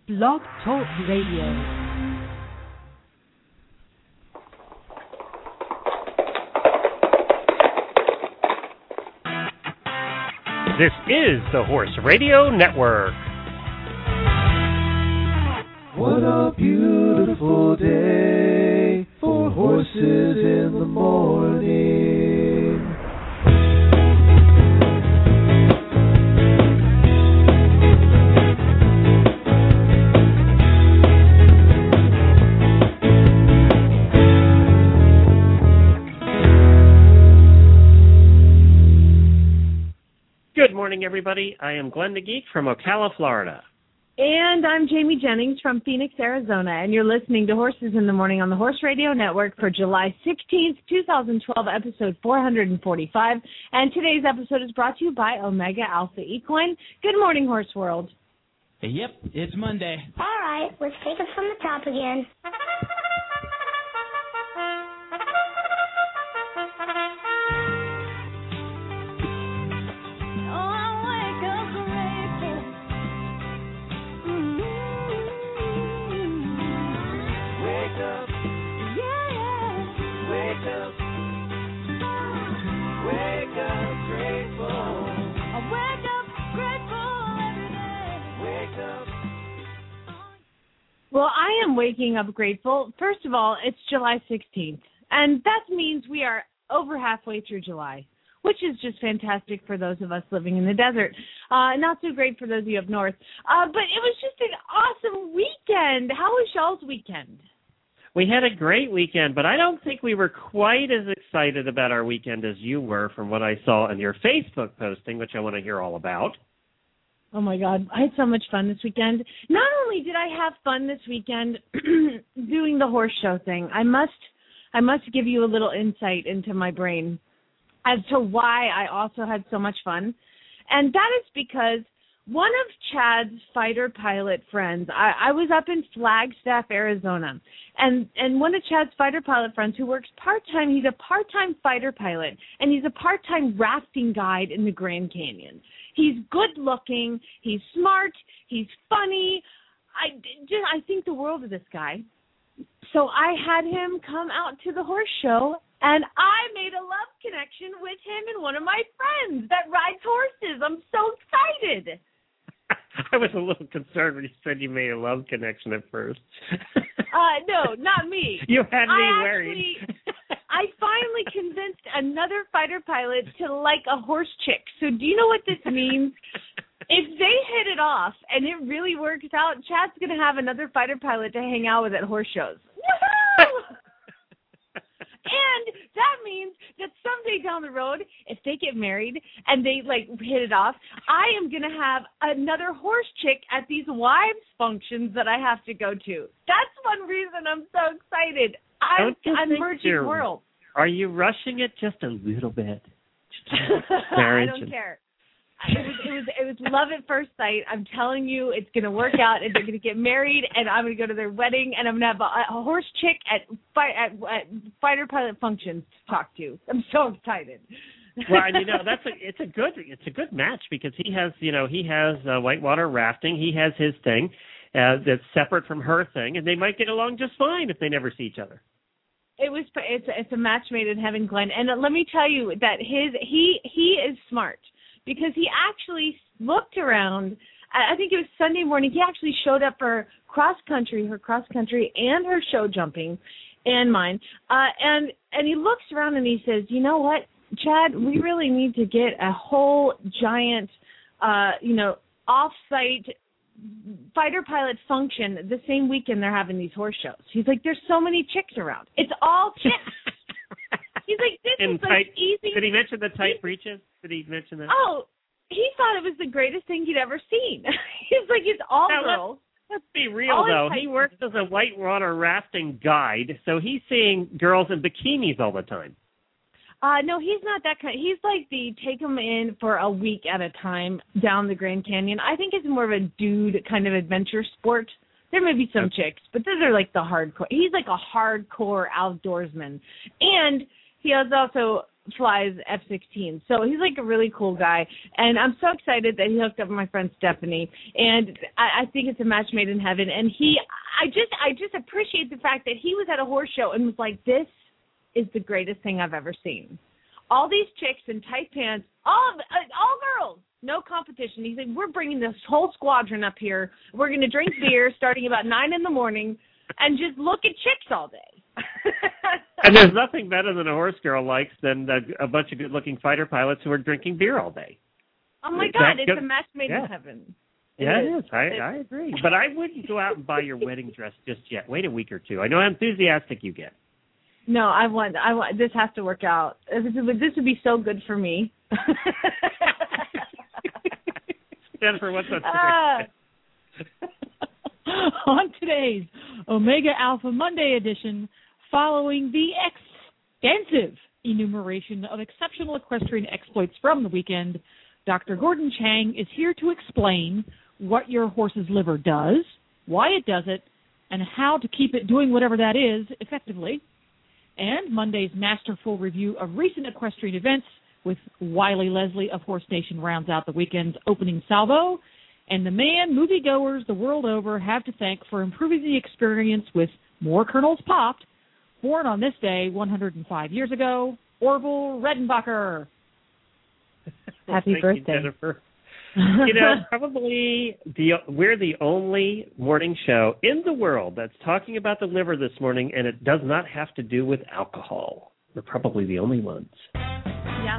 Blog Talk Radio. This is the Horse Radio Network. What a beautiful day for horses in the morning. Good morning, everybody. I am Glenn the Geek from Ocala, Florida. And I'm Jamie Jennings from Phoenix, Arizona, and you're listening to Horses in the Morning on the Horse Radio Network for July 16th, 2012, episode 445. And today's episode is brought to you by Omega Alpha Equine. Good morning, Horse World. Yep, it's Monday. All right, let's take it from the top again. Well, I am waking up grateful. First of all, it's July 16th, and that means we are over halfway through July, which is just fantastic for those of us living in the desert. Not so great for those of you up north. But it was just an awesome weekend. How was y'all's weekend? We had a great weekend, but I don't think we were quite as excited about our weekend as you were from what I saw in your Facebook posting, which I want to hear all about. Oh, my God. I had so much fun this weekend. Not only did I have fun this weekend doing the horse show thing, I must give you a little insight into my brain as to why I also had so much fun. And that is because one of Chad's fighter pilot friends, I was up in Flagstaff, Arizona, and one of Chad's fighter pilot friends who works part-time, he's a part-time fighter pilot, and he's a part-time rafting guide in the Grand Canyon. He's good-looking, he's smart, he's funny. I think the world of this guy. So I had him come out to the horse show, and I made a love connection with him and one of my friends that rides horses. I'm so excited. I was a little concerned when you said you made a love connection at first. No, not me. You had me worried. I finally convinced another fighter pilot to like a horse chick. So do you know what this means? If they hit it off and it really works out, Chad's going to have another fighter pilot to hang out with at horse shows. Woohoo! And that means that someday down the road, if they get married and they, hit it off, I am going to have another horse chick at these wives' functions that I have to go to. That's one reason I'm so excited. I'm merging worlds. Are you rushing it just a little bit? I don't care. It was love at first sight. I'm telling you, it's going to work out, and they're going to get married, and I'm going to go to their wedding, and I'm going to have a horse chick at fighter pilot functions to talk to. I'm so excited. Well, and it's a good match because he has whitewater rafting. He has his thing that's separate from her thing, and they might get along just fine if they never see each other. It's a match made in heaven, Glenn. And let me tell you that he is smart. Because he actually looked around, I think it was Sunday morning, he actually showed up for her cross country and her show jumping and mine. And he looks around and he says, you know what, Chad, we really need to get a whole giant, off-site fighter pilot function the same weekend they're having these horse shows. He's like, there's so many chicks around. It's all chicks. He's like, this is easy. Did he mention the tight breeches? Did he mention that? Oh, he thought it was the greatest thing he'd ever seen. He's like, it's all girls. Let's be real, though. He works as a whitewater rafting guide, so he's seeing girls in bikinis all the time. No, he's not that kind. He's like the take them in for a week at a time down the Grand Canyon. I think it's more of a dude kind of adventure sport. There may be some chicks, but those are like the hardcore. He's like a hardcore outdoorsman. And he is also flies F-16. So he's like a really cool guy. And I'm so excited that he hooked up with my friend Stephanie. And I think it's a match made in heaven. And I just appreciate the fact that he was at a horse show and was like, this is the greatest thing I've ever seen. All these chicks in tight pants, all girls, no competition. He said, we're bringing this whole squadron up here. We're going to drink beer starting about 9 in the morning and just look at chicks all day. And there's nothing better than a horse girl likes than a bunch of good-looking fighter pilots who are drinking beer all day. Oh, my God, it's a match made in heaven. It is. I agree. But I wouldn't go out and buy your wedding dress just yet. Wait a week or two. I know how enthusiastic you get. No, I want. This has to work out. This would be so good for me. Jennifer, what's up today? On today's Omega Alpha Monday edition, following the extensive enumeration of exceptional equestrian exploits from the weekend, Dr. Gordon Chang is here to explain what your horse's liver does, why it does it, and how to keep it doing whatever that is effectively. And Monday's masterful review of recent equestrian events with Wiley Leslie of Horse Nation rounds out the weekend's opening salvo. And the man moviegoers the world over have to thank for improving the experience with more kernels popped. Born on this day 105 years ago, Orville Redenbacher. Happy birthday, Jennifer. Probably we're the only morning show in the world that's talking about the liver this morning, and it does not have to do with alcohol. We're probably the only ones. Yeah.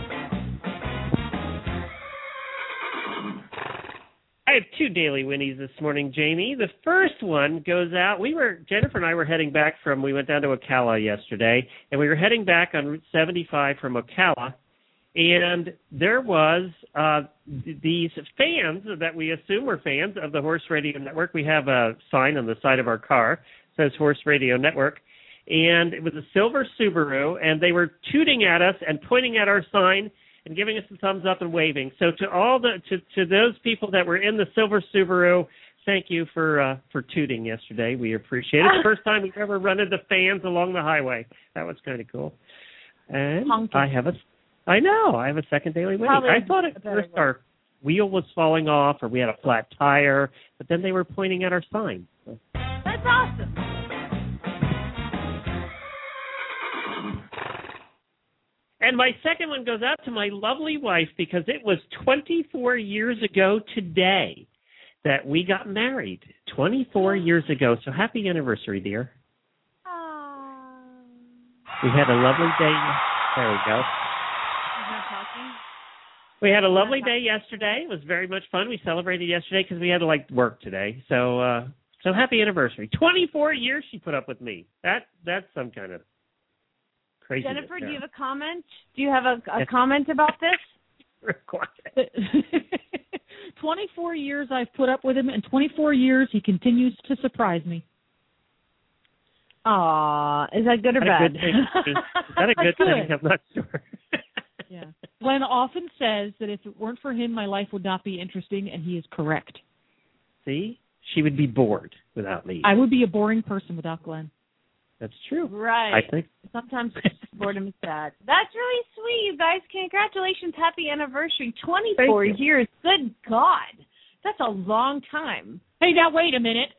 I have 2 daily Winnies this morning, Jamie. The first one goes out. Jennifer and I were heading back we went down to Ocala yesterday, and we were heading back on Route 75 from Ocala. And there was these fans that we assume were fans of the Horse Radio Network. We have a sign on the side of our car that says Horse Radio Network. And it was a silver Subaru, and they were tooting at us and pointing at our sign and giving us a thumbs up and waving. So to those people that were in the silver Subaru, thank you for tooting yesterday. We appreciate it. It's the first time we've ever run into fans along the highway. That was kind of cool. And Honky. I have a second daily Winnie. I thought at first our wheel was falling off or we had a flat tire, but then they were pointing at our sign. That's awesome. And my second one goes out to my lovely wife because it was 24 years ago today that we got married. 24 years ago. So happy anniversary, dear. We had a lovely day. There we go. We had a lovely day yesterday. It was very much fun. We celebrated yesterday because we had to work today. So happy anniversary. 24 years she put up with me. That's some kind of crazy. Jennifer, do you have a comment? Do you have a comment about this? 24 years I've put up with him, and 24 years he continues to surprise me. Aw, is that good or bad? Is that a good thing? I'm not sure. Yeah. Glenn often says that if it weren't for him, my life would not be interesting, and he is correct. See? She would be bored without me. I would be a boring person without Glenn. That's true. Right. I think. Sometimes boredom is sad. That's really sweet, you guys. Congratulations. Happy anniversary. 24 years. Good God. That's a long time. Hey, now wait a minute.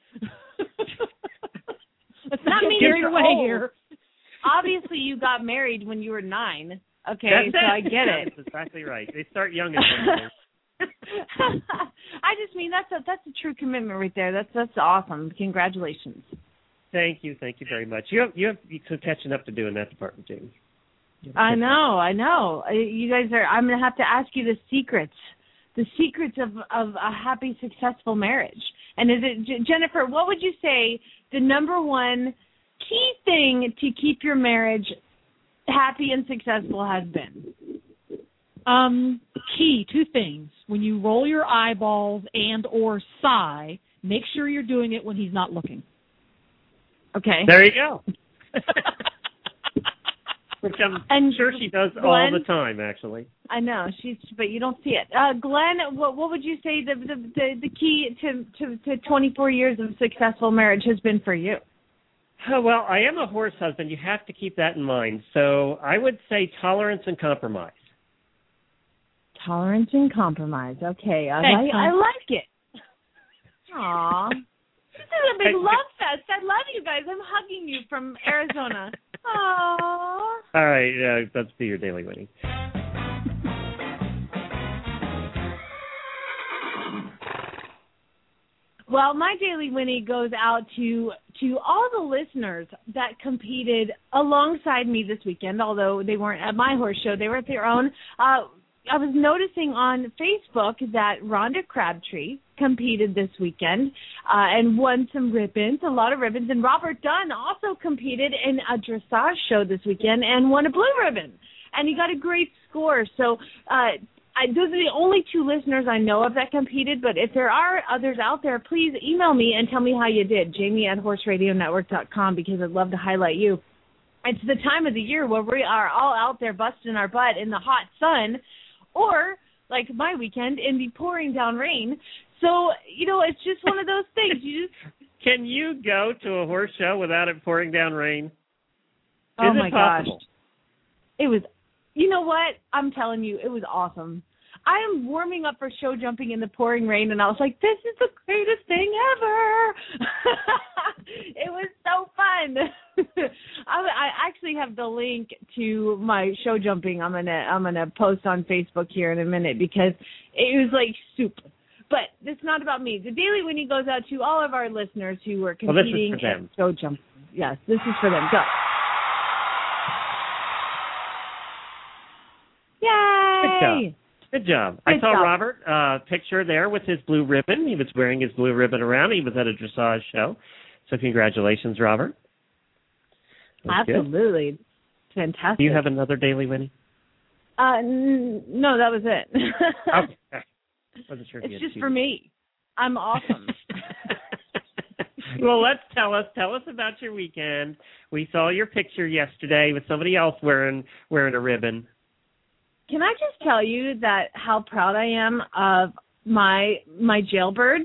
Let's not get carried away here. Obviously, you got married when you were 9. Okay, That's so I get it. That's exactly right. They start young. I just mean that's a true commitment right there. That's awesome. Congratulations. Thank you very much. You have some catching up to do in that department, Jamie. I know. You guys are. I'm gonna have to ask you the secrets of a happy, successful marriage. And is it, Jennifer? What would you say the number one key thing to keep your marriage happy and successful has been? Key, 2 things. When you roll your eyeballs and or sigh, make sure you're doing it when he's not looking. Okay. There you go. Which I'm sure she does Glenn, all the time, actually. I know but you don't see it. Glenn, what would you say the key to 24 years of successful marriage has been for you? Well, I am a horse husband. You have to keep that in mind. So I would say tolerance and compromise. Tolerance and compromise. Okay, I like it. Aw. This is a big love fest. I love you guys. I'm hugging you from Arizona. Aww. All right, let's do your Daily Winnie. Well, my Daily Winnie goes out to all the listeners that competed alongside me this weekend, although they weren't at my horse show. They were at their own. I was noticing on Facebook that Rhonda Crabtree competed this weekend and won some ribbons, a lot of ribbons. And Robert Dunn also competed in a dressage show this weekend and won a blue ribbon. And he got a great score. So those are the only two listeners I know of that competed. But if there are others out there, please email me and tell me how you did, Jamie@horseradionetwork.com, because I'd love to highlight you. It's the time of the year where we are all out there busting our butt in the hot sun, or, like my weekend, in the pouring down rain. So, it's just one of those things. Can you go to a horse show without it pouring down rain? Oh, my gosh. It was, you know what? I'm telling you, it was awesome. I am warming up for show jumping in the pouring rain, and I was like, this is the greatest thing ever. It was so fun. I actually have the link to my show jumping. I'm gonna post on Facebook here in a minute because it was like soup. But it's not about me. The Daily Winnie goes out to all of our listeners who were competing in show jumping. Yes, this is for them. Go. Yay! Good job. I saw Robert picture there with his blue ribbon. He was wearing his blue ribbon around. He was at a dressage show. So congratulations, Robert. That's absolutely. Good. Fantastic. Do you have another Daily Winnie? No, that was it. Okay. Wasn't sure it's just for me. I'm awesome. Well, tell us about your weekend. We saw your picture yesterday with somebody else wearing a ribbon. Can I just tell you that how proud I am of my jailbirds?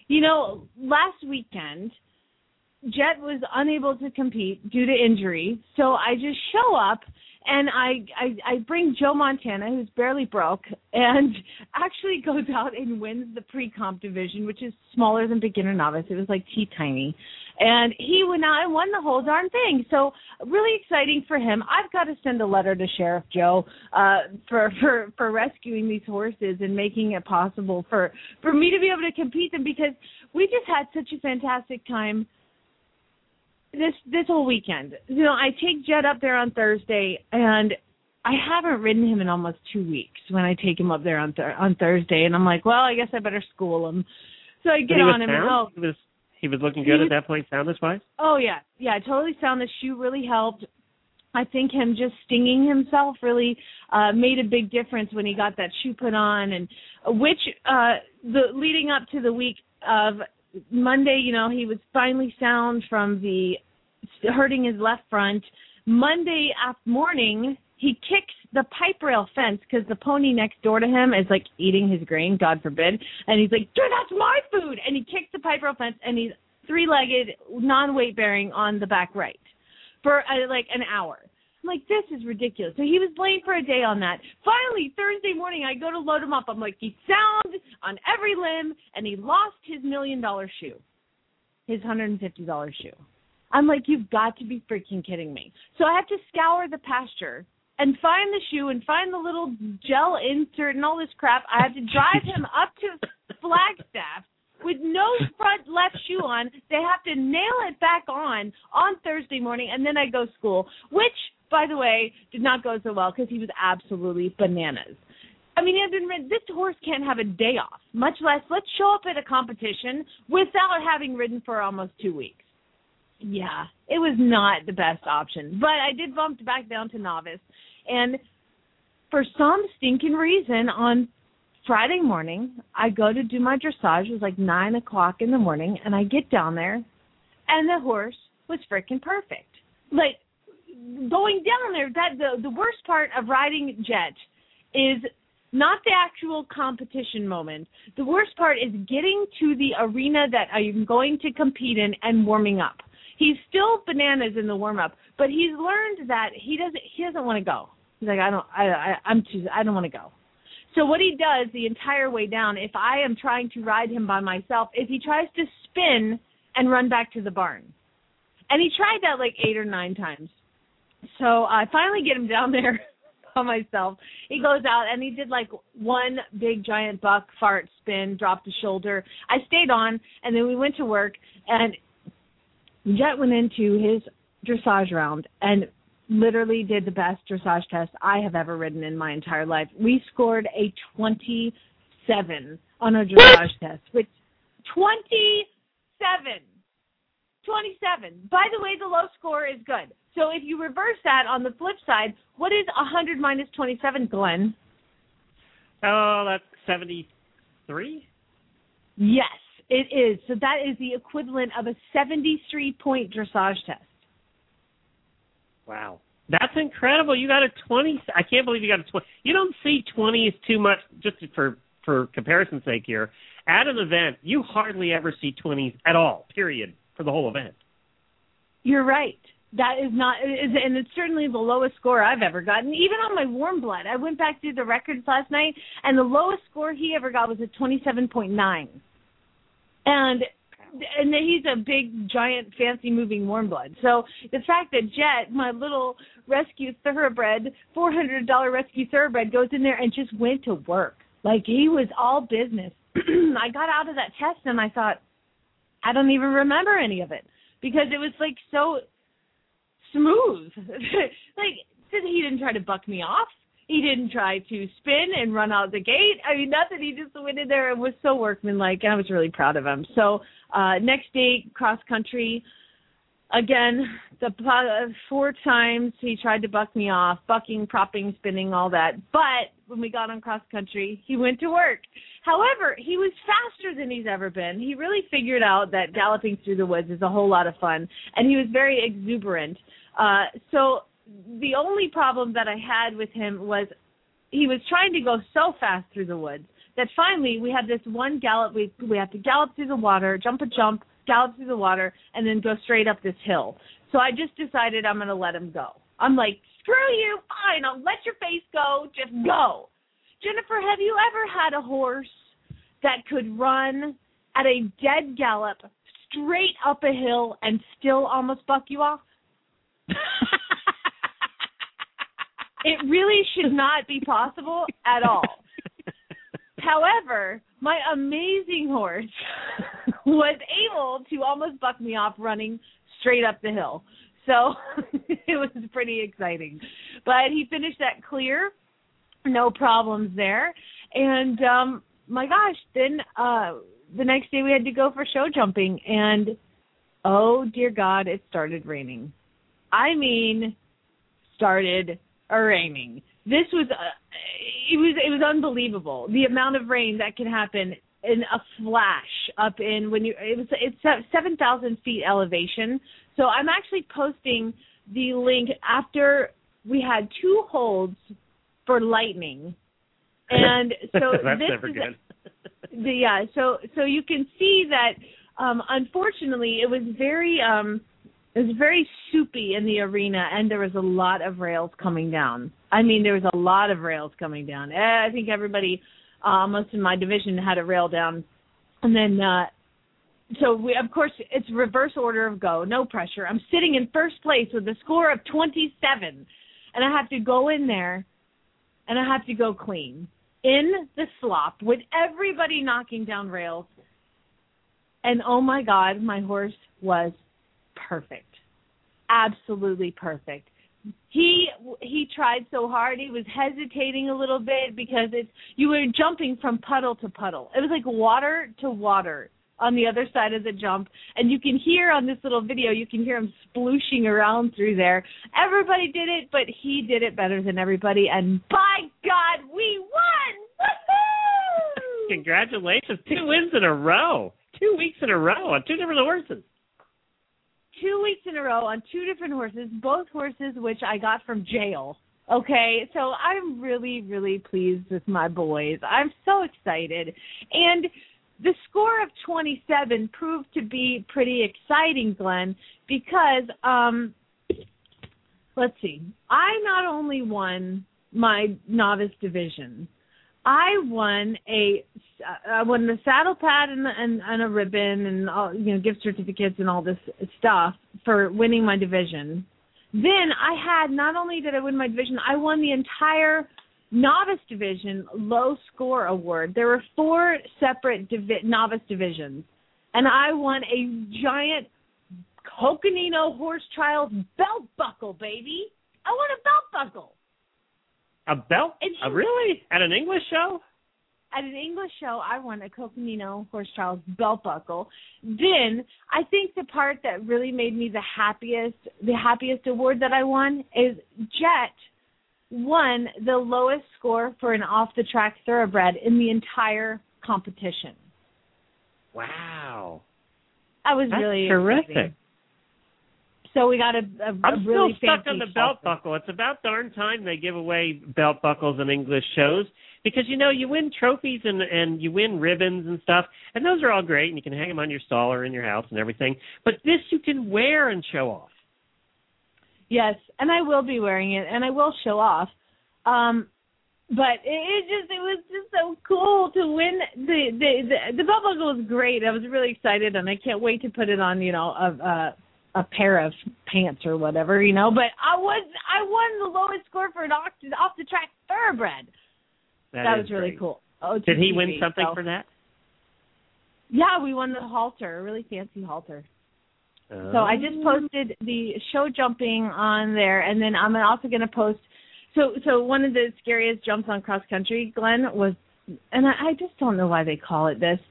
Last weekend, Jet was unable to compete due to injury, so I just show up and I bring Joe Montana, who's barely broke, and actually goes out and wins the pre-comp division, which is smaller than beginner novice. It was like teeny-tiny. And he went out and won the whole darn thing. So really exciting for him. I've got to send a letter to Sheriff Joe for rescuing these horses and making it possible for me to be able to compete them, because we just had such a fantastic time this whole weekend. I take Jet up there on Thursday, and I haven't ridden him in almost 2 weeks when I take him up there on Thursday. And I'm like, well, I guess I better school him. So I get on him. And, he was looking good at that point, soundness-wise? Oh, yeah. Yeah, totally sound. The shoe really helped. I think him just stinging himself really made a big difference when he got that shoe put on. And leading up to the week of Monday, he was finally sound from the hurting his left front. Monday morning, he kicks the pipe rail fence because the pony next door to him is like eating his grain, God forbid. And he's like, dude, that's my food. And he kicks the pipe rail fence, and he's three-legged, non-weight bearing on the back right for like an hour. I'm like, this is ridiculous. So he was late for a day on that. Finally, Thursday morning, I go to load him up. I'm like, he's sound on every limb, and he lost his $1 million shoe, his $150 shoe. I'm like, you've got to be freaking kidding me. So I have to scour the pasture and find the shoe and find the little gel insert and all this crap. I have to drive him up to Flagstaff with no front left shoe on. They have to nail it back on Thursday morning, and then I go school, which, by the way, did not go so well because he was absolutely bananas. I mean, this horse can't have a day off, much less let's show up at a competition without having ridden for almost 2 weeks. Yeah, it was not the best option. But I did bump back down to novice. And for some stinking reason, on Friday morning, I go to do my dressage. It was like 9 o'clock in the morning, and I get down there, and the horse was freaking perfect. Like, going down there, the worst part of riding Jet is not the actual competition moment. The worst part is getting to the arena that I'm going to compete in and warming up. He's still bananas in the warm up, but he's learned that he doesn't want to go. He's like, I don't want to go. So what he does the entire way down, if I am trying to ride him by myself, is he tries to spin and run back to the barn. And he tried that like 8 or 9 times. So I finally get him down there by myself. He goes out and he did like one big giant buck fart spin, dropped a shoulder. I stayed on, and then we went to work, and Jet went into his dressage round and literally did the best dressage test I have ever ridden in my entire life. We scored a 27 on a dressage test, which 27. By the way, the low score is good. So if you reverse that on the flip side, what is 100 minus 27, Glenn? Oh, that's 73? Yes, it is. So that is the equivalent of a 73-point dressage test. Wow. That's incredible. You got a 20. I can't believe you got a 20. You don't see 20 as too much, just for comparison's sake here. At an event, you hardly ever see 20s at all, period, for the whole event. You're right. That is not, and it's certainly the lowest score I've ever gotten. Even on my warm blood, I went back through the records last night, and the lowest score he ever got was a 27.9. And he's a big, giant, fancy moving warm blood. So the fact that Jet, my little rescue thoroughbred, $400 rescue thoroughbred, goes in there and just went to work. Like, he was all business. I got out of that test and I thought, I don't even remember any of it because it was like so smooth. Like, he didn't try to buck me off. He didn't try to spin and run out the gate. I mean, nothing. He just went in there and was so workmanlike, and I was really proud of him. So next day, cross country. Again, 4 times he tried to buck me off, bucking, propping, spinning, all that. But when we got on cross country, he went to work. However, he was faster than he's ever been. He really figured out that galloping through the woods is a whole lot of fun, and he was very exuberant. So the only problem that I had with him was he was trying to go so fast through the woods that finally we had this one gallop. We have to gallop through the water, jump a jump, gallop through the water, and then go straight up this hill. So I just decided I'm going to let him go. I'm like, screw you, fine, I'll let your face go, just go. Jennifer, have you ever had a horse that could run at a dead gallop straight up a hill and still almost buck you off? It really should not be possible at all. However, my amazing horse was able to almost buck me off running straight up the hill. So it was pretty exciting. But he finished that clear, no problems there. And my gosh, then the next day we had to go for show jumping. And, oh, dear God, it started raining. I mean, started raining. This was it was unbelievable, the amount of rain that can happen in a flash up in it's 7,000 feet elevation. So I'm actually posting the link after we had 2 holds for lightning, and so that's this never is good. Yeah, so you can see that unfortunately it was very soupy in the arena, and there was a lot of rails coming down. I mean, there was a lot of rails coming down. I think everybody, most in my division, had a rail down. And then, so we, of course, it's reverse order of go, no pressure. I'm sitting in first place with a score of 27, and I have to go in there, and I have to go clean in the slop with everybody knocking down rails. And, oh, my God, my horse was perfect. Absolutely perfect. He tried so hard. He was hesitating a little bit because you were jumping from puddle to puddle. It was like water to water on the other side of the jump. And you can hear on this little video, you can hear him splooshing around through there. Everybody did it, but he did it better than everybody. And by God, we won! Woohoo! Congratulations. 2 wins in a row. 2 weeks in a row on 2 different horses. 2 weeks in a row on 2 different horses, both horses which I got from jail. Okay, so I'm really, really pleased with my boys. I'm so excited. And the score of 27 proved to be pretty exciting, Glenn, because let's see. I not only won my novice division, I won the saddle pad and a ribbon and all, gift certificates and all this stuff for winning my division. Then I had, not only did I win my division, I won the entire novice division low score award. There were 4 separate novice divisions, and I won a giant Coconino Horse Trials belt buckle, baby. I won a belt buckle. A belt? Really? At an English show? At an English show, I won a Coconino Horse Trials belt buckle. Then, I think the part that really made me the happiest award that I won is Jet won the lowest score for an off-the-track thoroughbred in the entire competition. Wow. I was That's really terrific. Exciting. So we got a I'm really still stuck fancy on the belt buckle. It's about darn time they give away belt buckles in English shows because, you win trophies and you win ribbons and stuff, and those are all great, and you can hang them on your stall or in your house and everything. But this you can wear and show off. Yes, and I will be wearing it, and I will show off. But it was just so cool to win the belt buckle was great. I was really excited, and I can't wait to put it on, a pair of pants or whatever, But I won the lowest score for an off the track thoroughbred. That was really cool. Did he win something for that? Yeah, we won the halter, a really fancy halter. Oh. So I just posted the show jumping on there, and then I'm also going to post. So one of the scariest jumps on cross country, Glenn, was, and I just don't know why they call it this,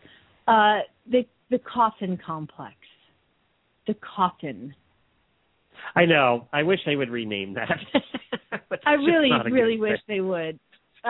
the coffin complex. The coffin. I know. I wish they would rename that. I really wish they would.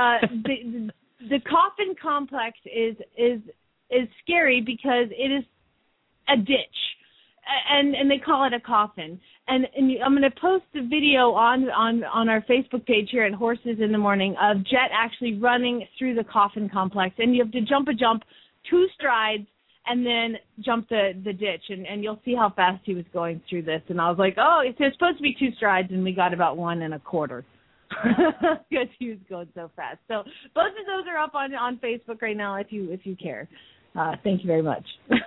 The coffin complex is scary because it is a ditch, and they call it a coffin. And I'm going to post the video on our Facebook page here at Horses in the Morning of Jet actually running through the coffin complex, and you have to jump 2 strides and then jump the ditch, and you'll see how fast he was going through this. And I was like, oh, it's supposed to be 2 strides, and we got about 1 1/4 because he was going so fast. So both of those are up on Facebook right now if you care. Thank you very much.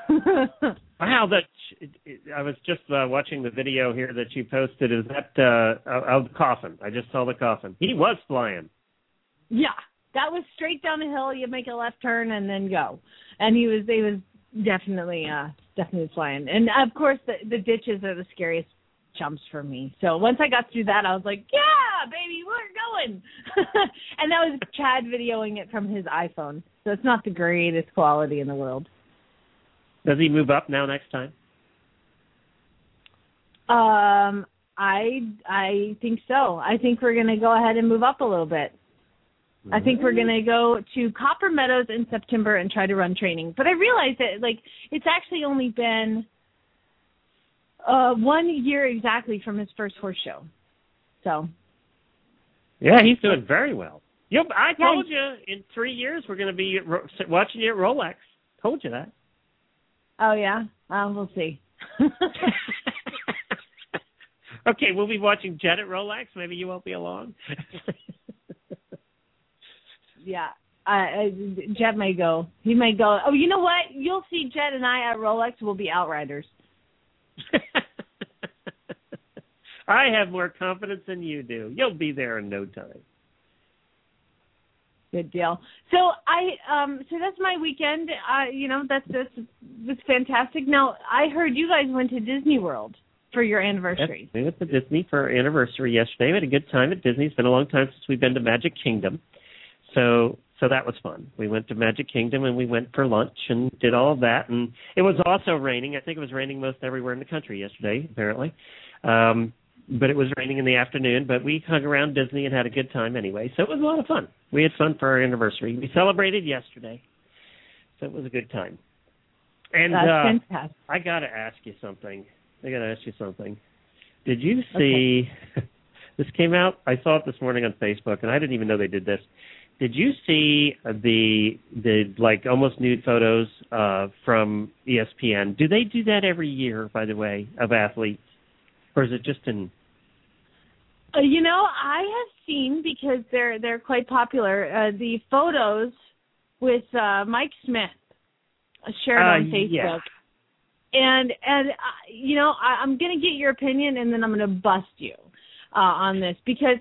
Wow, I was just watching the video here that you posted. Is that the coffin? I just saw the coffin. He was flying. Yeah, that was straight down the hill. You make a left turn and then go. And he was definitely flying. And of course, the ditches are the scariest jumps for me. So once I got through that, I was like, yeah, baby, we're going. And that was Chad videoing it from his iPhone. So it's not the greatest quality in the world. Does he move up now next time? I think so. I think we're going to go ahead and move up a little bit. I think we're going to go to Copper Meadows in September and try to run training. But I realized that, it's actually only been 1 year exactly from his first horse show. So. Yeah, he's doing very well. I told you in 3 years we're going to be watching you at Rolex. Told you that. Oh, yeah? We'll see. Okay, we'll be watching Jet at Rolex. Maybe you won't be along. Yeah. Jet may go. He may go. Oh, you know what? You'll see Jet and I at Rolex. We'll be outriders. I have more confidence than you do. You'll be there in no time. Good deal. So so that's my weekend. That's fantastic. Now I heard you guys went to Disney World for your anniversary. Yes, we went to Disney for our anniversary yesterday. We had a good time at Disney. It's been a long time since we've been to Magic Kingdom, so that was fun. We went to Magic Kingdom and we went for lunch and did all of that. And it was also raining. I think it was raining most everywhere in the country yesterday, apparently. But it was raining in the afternoon, but we hung around Disney and had a good time anyway. So it was a lot of fun. We had fun for our anniversary. We celebrated yesterday, so it was a good time. And that's fantastic. I got to ask you something. Did you see, this came out, I saw it this morning on Facebook, and I didn't even know they did this. Did you see the like almost nude photos from ESPN? Do they do that every year, by the way, of athletes, or is it just in? I have seen, because they're quite popular, the photos with Mike Smith shared on Facebook. Yeah. And I'm going to get your opinion, and then I'm going to bust you on this, because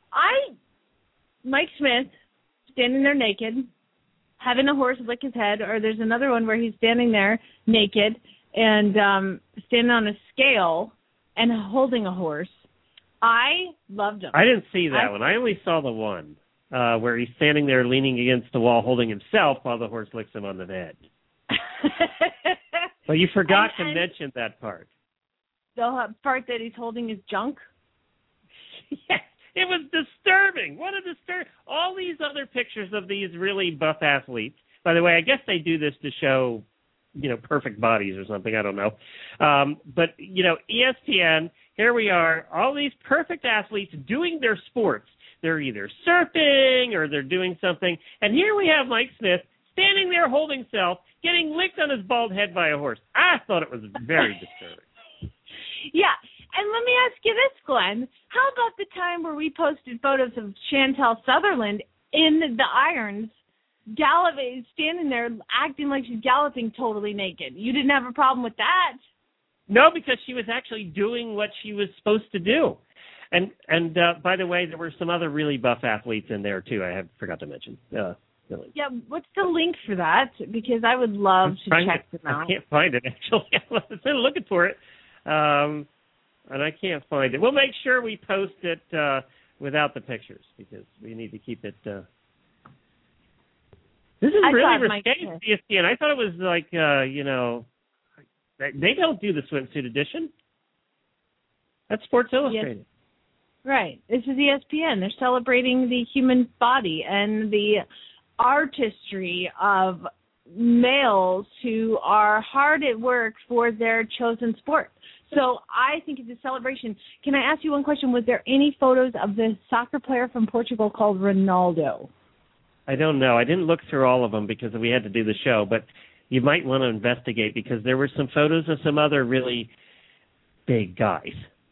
Mike Smith standing there naked, having a horse lick his head, or there's another one where he's standing there naked and standing on a scale and holding a horse. I loved him. I didn't see that one. I only saw the one where he's standing there leaning against the wall holding himself while the horse licks him on the head. But you forgot to mention that part. The part that he's holding his junk? Yes, it was disturbing. What a disturb! All these other pictures of these really buff athletes. By the way, I guess they do this to show, perfect bodies or something. I don't know. But, ESPN, here we are, all these perfect athletes doing their sports. They're either surfing or they're doing something. And here we have Mike Smith standing there holding himself, getting licked on his bald head by a horse. I thought it was very disturbing. Yeah. And let me ask you this, Glenn. How about the time where we posted photos of Chantel Sutherland in the irons, standing there acting like she's galloping totally naked? You didn't have a problem with that? No, because she was actually doing what she was supposed to do. And by the way, there were some other really buff athletes in there, too. I forgot to mention. Really. Yeah, what's the link for that? Because I would love to check them out. I can't find it, actually. I've been looking for it, and I can't find it. We'll make sure we post it without the pictures, because we need to keep it. This is really risque, ESPN. I thought it was like, they don't do the swimsuit edition. That's Sports Illustrated. Yes. Right. This is ESPN. They're celebrating the human body and the artistry of males who are hard at work for their chosen sport. So I think it's a celebration. Can I ask you one question? Was there any photos of the soccer player from Portugal called Ronaldo? I don't know. I didn't look through all of them because we had to do the show, but you might want to investigate, because there were some photos of some other really big guys.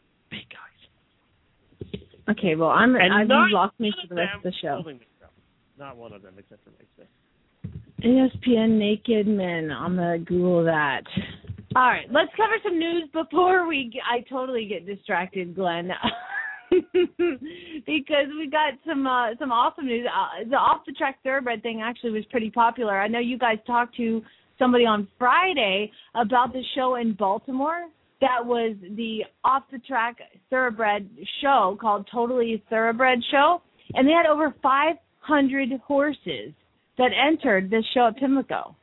Okay, well, I've lost me for the rest of the show. Not one of them, except for Mike Smith. ESPN naked men. I'm going to Google that. All right, let's cover some news before I totally get distracted, Glenn. Because we got some awesome news. The off-the-track thoroughbred thing actually was pretty popular. I know you guys talked to somebody on Friday about the show in Baltimore. That was the off-the-track thoroughbred show called Totally Thoroughbred Show. And they had over 500 horses that entered this show at Pimlico.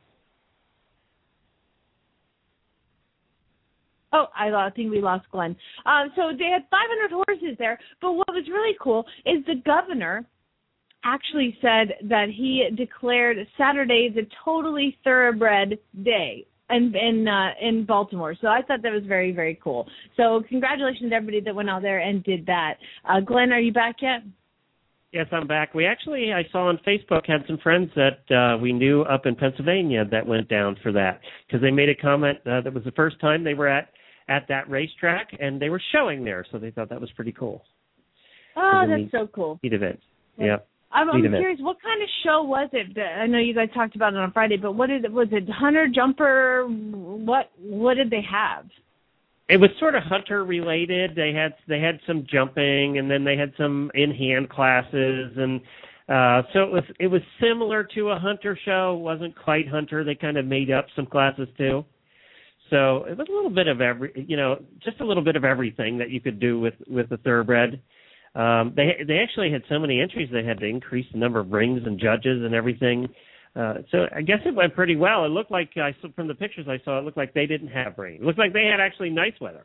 Oh, I think we lost Glenn. So they had 500 horses there. But what was really cool is the governor actually said that he declared Saturday the Totally Thoroughbred Day in Baltimore. So I thought that was very, very cool. So congratulations to everybody that went out there and did that. Glenn, are you back yet? Yes, I'm back. We actually, I saw on Facebook, had some friends that we knew up in Pennsylvania that went down for that, because they made a comment that was the first time they were at that racetrack, and they were showing there, so they thought that was pretty cool. Oh, that's so cool. Neat event. Yeah. I'm curious, what kind of show was it? I know you guys talked about it on Friday, but was it hunter, jumper? What did they have? It was sort of hunter related. They had some jumping, and then they had some in-hand classes, and so it was similar to a hunter show. It wasn't quite hunter. They kind of made up some classes too. So it was a little bit of just a little bit of everything that you could do with the thoroughbred. They actually had so many entries they had to increase the number of rings and judges and everything. So I guess it went pretty well. It looked like, from the pictures I saw, it looked like they didn't have rain. It looked like they had actually nice weather.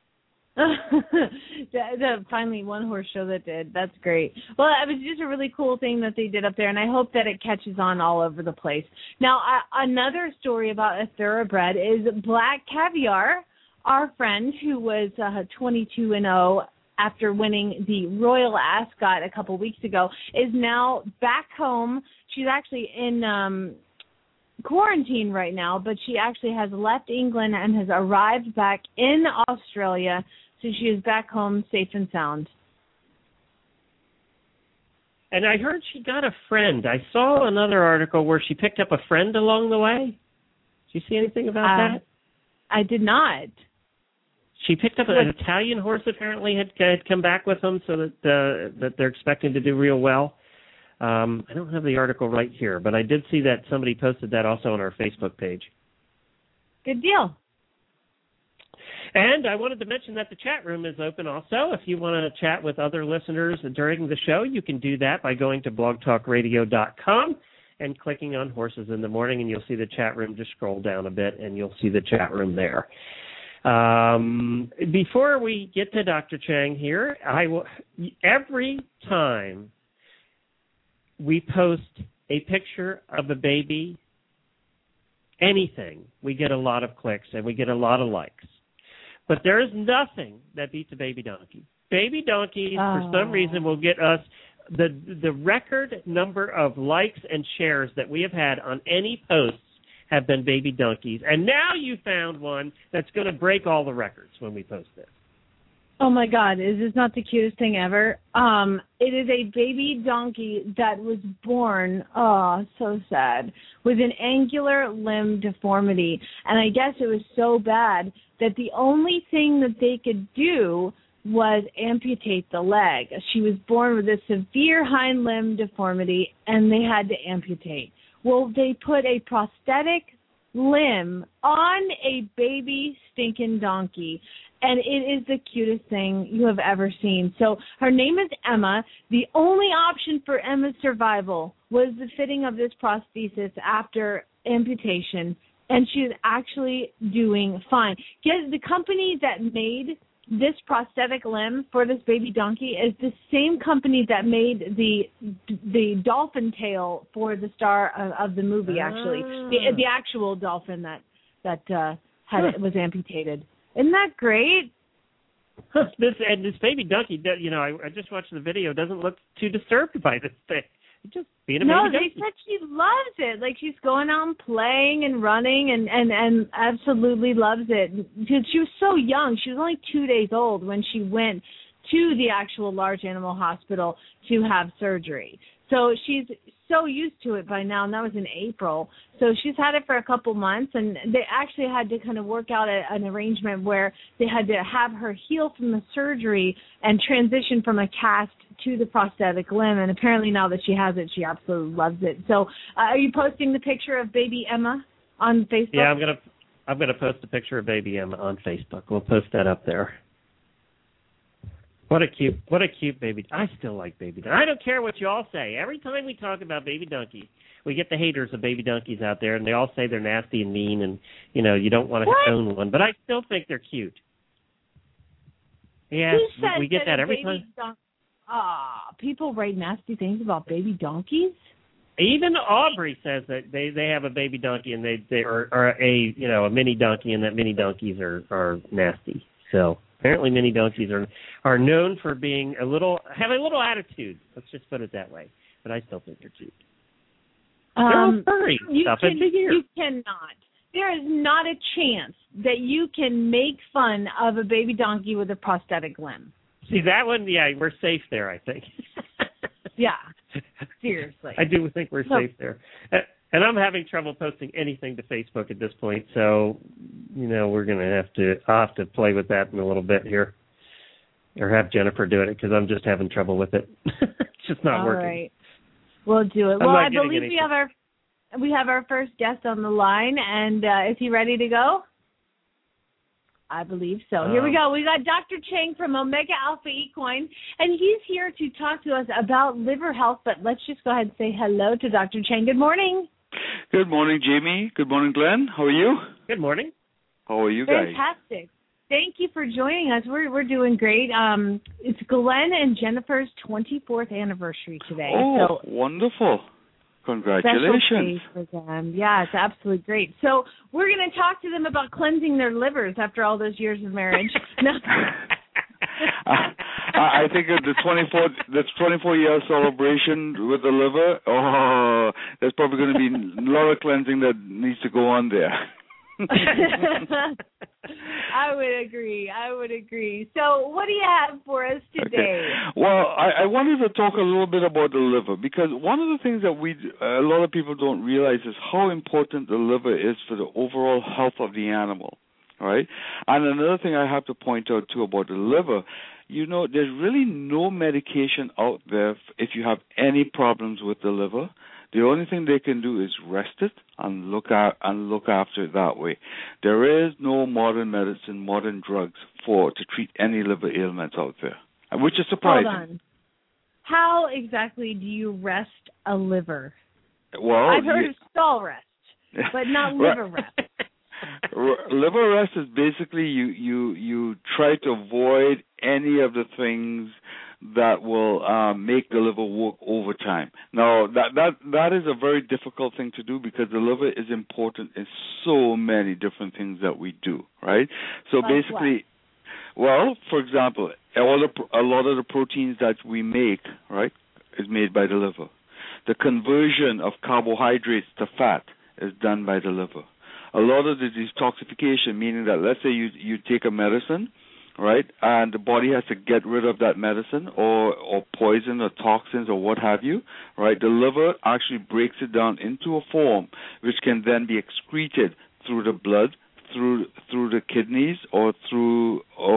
Finally one horse show that did. That's great. Well, it was just a really cool thing that they did up there, and I hope that it catches on all over the place. Now, another story about a thoroughbred is Black Caviar, our friend who was 22-0 after winning the Royal Ascot a couple weeks ago, is now back home. She's actually in quarantine right now, but she actually has left England and has arrived back in Australia, so she is back home safe and sound. And I heard she got a friend. I saw another article where she picked up a friend along the way. Did you see anything about that? I did not. She picked up an Italian horse, apparently had come back with them, so that they're expecting to do real well. I don't have the article right here, but I did see that somebody posted that also on our Facebook page. Good deal. And I wanted to mention that the chat room is open also. If you want to chat with other listeners during the show, you can do that by going to blogtalkradio.com and clicking on Horses in the Morning, and you'll see the chat room. Just scroll down a bit, and you'll see the chat room there. Before we get to Dr. Chang here, every time we post a picture of a baby, anything, we get a lot of clicks and we get a lot of likes. But there is nothing that beats a baby donkey. Baby donkeys, for some reason, will get us the record number of likes and shares that we have had on any posts have been baby donkeys. And now you found one that's going to break all the records when we post this. Oh, my God. Is this not the cutest thing ever? It is a baby donkey that was born, so sad, with an angular limb deformity. And I guess it was so bad that the only thing that they could do was amputate the leg. She was born with a severe hind limb deformity, and they had to amputate. Well, they put a prosthetic limb on a baby stinking donkey, and it is the cutest thing you have ever seen. So her name is Emma. The only option for Emma's survival was the fitting of this prosthesis after amputation, and she's actually doing fine. The company that made this prosthetic limb for this baby donkey is the same company that made the dolphin tail for the star of the movie, actually. The actual dolphin that was amputated. Isn't that great? This baby donkey, I just watched the video, doesn't look too disturbed by this thing. Just being a baby donkey. No, they said she loves it. Like, she's going out and playing and running and absolutely loves it. She was so young. She was only 2 days old when she went to the actual large animal hospital to have surgery. So she's so used to it by now, and that was in April. So she's had it for a couple months, and they actually had to kind of work out an arrangement where they had to have her heal from the surgery and transition from a cast to the prosthetic limb. And apparently now that she has it, she absolutely loves it. So are you posting the picture of baby Emma on Facebook? Yeah, I'm gonna post a picture of baby Emma on Facebook. We'll post that up there. What a cute baby. I still like baby donkeys. I don't care what you all say. Every time we talk about baby donkeys, we get the haters of baby donkeys out there, and they all say they're nasty and mean, and, you don't want to own one. But I still think they're cute. Yeah, we get that every time. People write nasty things about baby donkeys? Even Aubrey says that they have a baby donkey, and they are a mini donkey, and that mini donkeys are nasty. So apparently mini donkeys are known for being have a little attitude. Let's just put it that way. But I still think they're cute. They're furry stuff. You cannot. There is not a chance that you can make fun of a baby donkey with a prosthetic limb. See, that one, yeah, we're safe there, I think. Yeah, seriously. I do think we're safe there. And I'm having trouble posting anything to Facebook at this point, so, we're going to have to play with that in a little bit here. Or have Jennifer do it, because I'm just having trouble with it. It's just not working. All right. We'll do it. Well, I believe we have our first guest on the line, and is he ready to go? I believe so. Here we go. We got Dr. Chang from Omega Alpha Equine, and he's here to talk to us about liver health, but let's just go ahead and say hello to Dr. Chang. Good morning. Good morning, Jamie. Good morning, Glenn. How are you? Good morning. How are you guys? Fantastic. Thank you for joining us. We're doing great. It's Glenn and Jennifer's 24th anniversary today. Oh, so wonderful. Congratulations. For them. Yeah, it's absolutely great. So we're going to talk to them about cleansing their livers after all those years of marriage. I think the 24-year celebration with the liver, there's probably going to be a lot of cleansing that needs to go on there. I would agree. So what do you have for us today? Okay. Well, I wanted to talk a little bit about the liver, because one of the things that a lot of people don't realize is how important the liver is for the overall health of the animal, right? And another thing I have to point out too about the liver, there's really no medication out there if you have any problems with the liver. The only thing they can do is rest it and look after it that way. There is no modern medicine, modern drugs to treat any liver ailments out there, which is surprising. Hold on. How exactly do you rest a liver? Well, I've heard of stall rest, but not liver rest. Liver rest is basically you try to avoid any of the things that will make the liver work overtime. Now, that is a very difficult thing to do, because the liver is important in so many different things that we do, right? So like basically, well, for example, a lot of the proteins that we make, right, is made by the liver. The conversion of carbohydrates to fat is done by the liver. A lot of the detoxification, meaning that let's say you take a medicine, right, and the body has to get rid of that medicine or poison or toxins or what have you, right, the liver actually breaks it down into a form which can then be excreted through the blood, through the kidneys, or through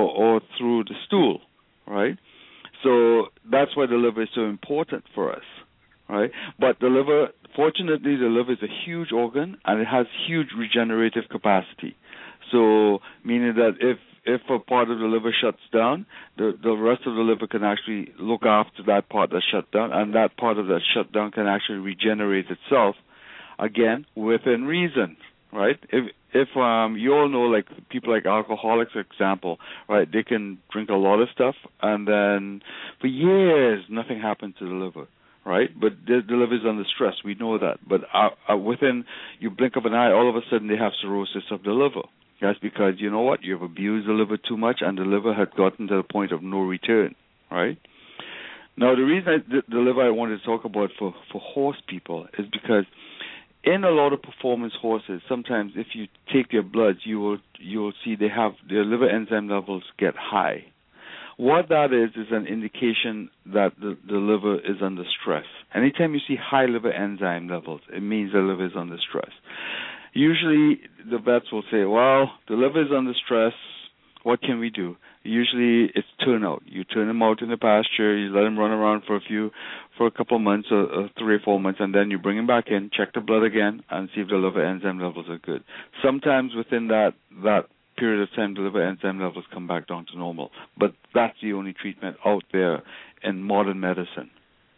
the stool, right? So that's why the liver is so important for us, right? But the liver, fortunately, the liver is a huge organ and it has huge regenerative capacity. So meaning that if a part of the liver shuts down, the rest of the liver can actually look after that part that shut down, and that part of that shut down can actually regenerate itself, again, within reason, right? If you all know, like people like alcoholics, for example, right, they can drink a lot of stuff, and then for years nothing happens to the liver, right? But the liver is under stress, we know that. But within, you blink of an eye, all of a sudden they have cirrhosis of the liver. That's because, you know what, you've abused the liver too much, and the liver had gotten to the point of no return, right? Now, the reason the liver I wanted to talk about for horse people is because in a lot of performance horses, sometimes if you take their bloods, you will see their liver enzyme levels get high. What that is an indication that the liver is under stress. Anytime you see high liver enzyme levels, it means the liver is under stress. Usually the vets will say, well, the liver is under stress, what can we do? Usually it's turn out. You turn him out in the pasture, you let him run around for a couple of months, or 3 or 4 months, and then you bring him back in, check the blood again, and see if the liver enzyme levels are good. Sometimes within that period of time, the liver enzyme levels come back down to normal. But that's the only treatment out there in modern medicine.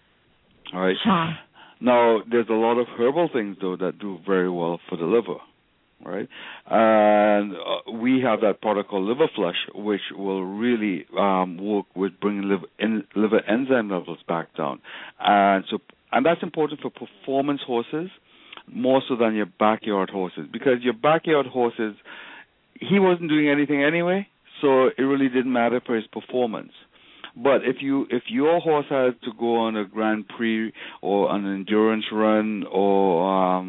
All right? Huh. Now, there's a lot of herbal things, though, that do very well for the liver, right? And we have that product called Liver Flush, which will really work with bringing liver enzyme levels back down. And that's important for performance horses more so than your backyard horses, because your backyard horses, he wasn't doing anything anyway, so it really didn't matter for his performance. But if your horse has to go on a Grand Prix or an endurance run, or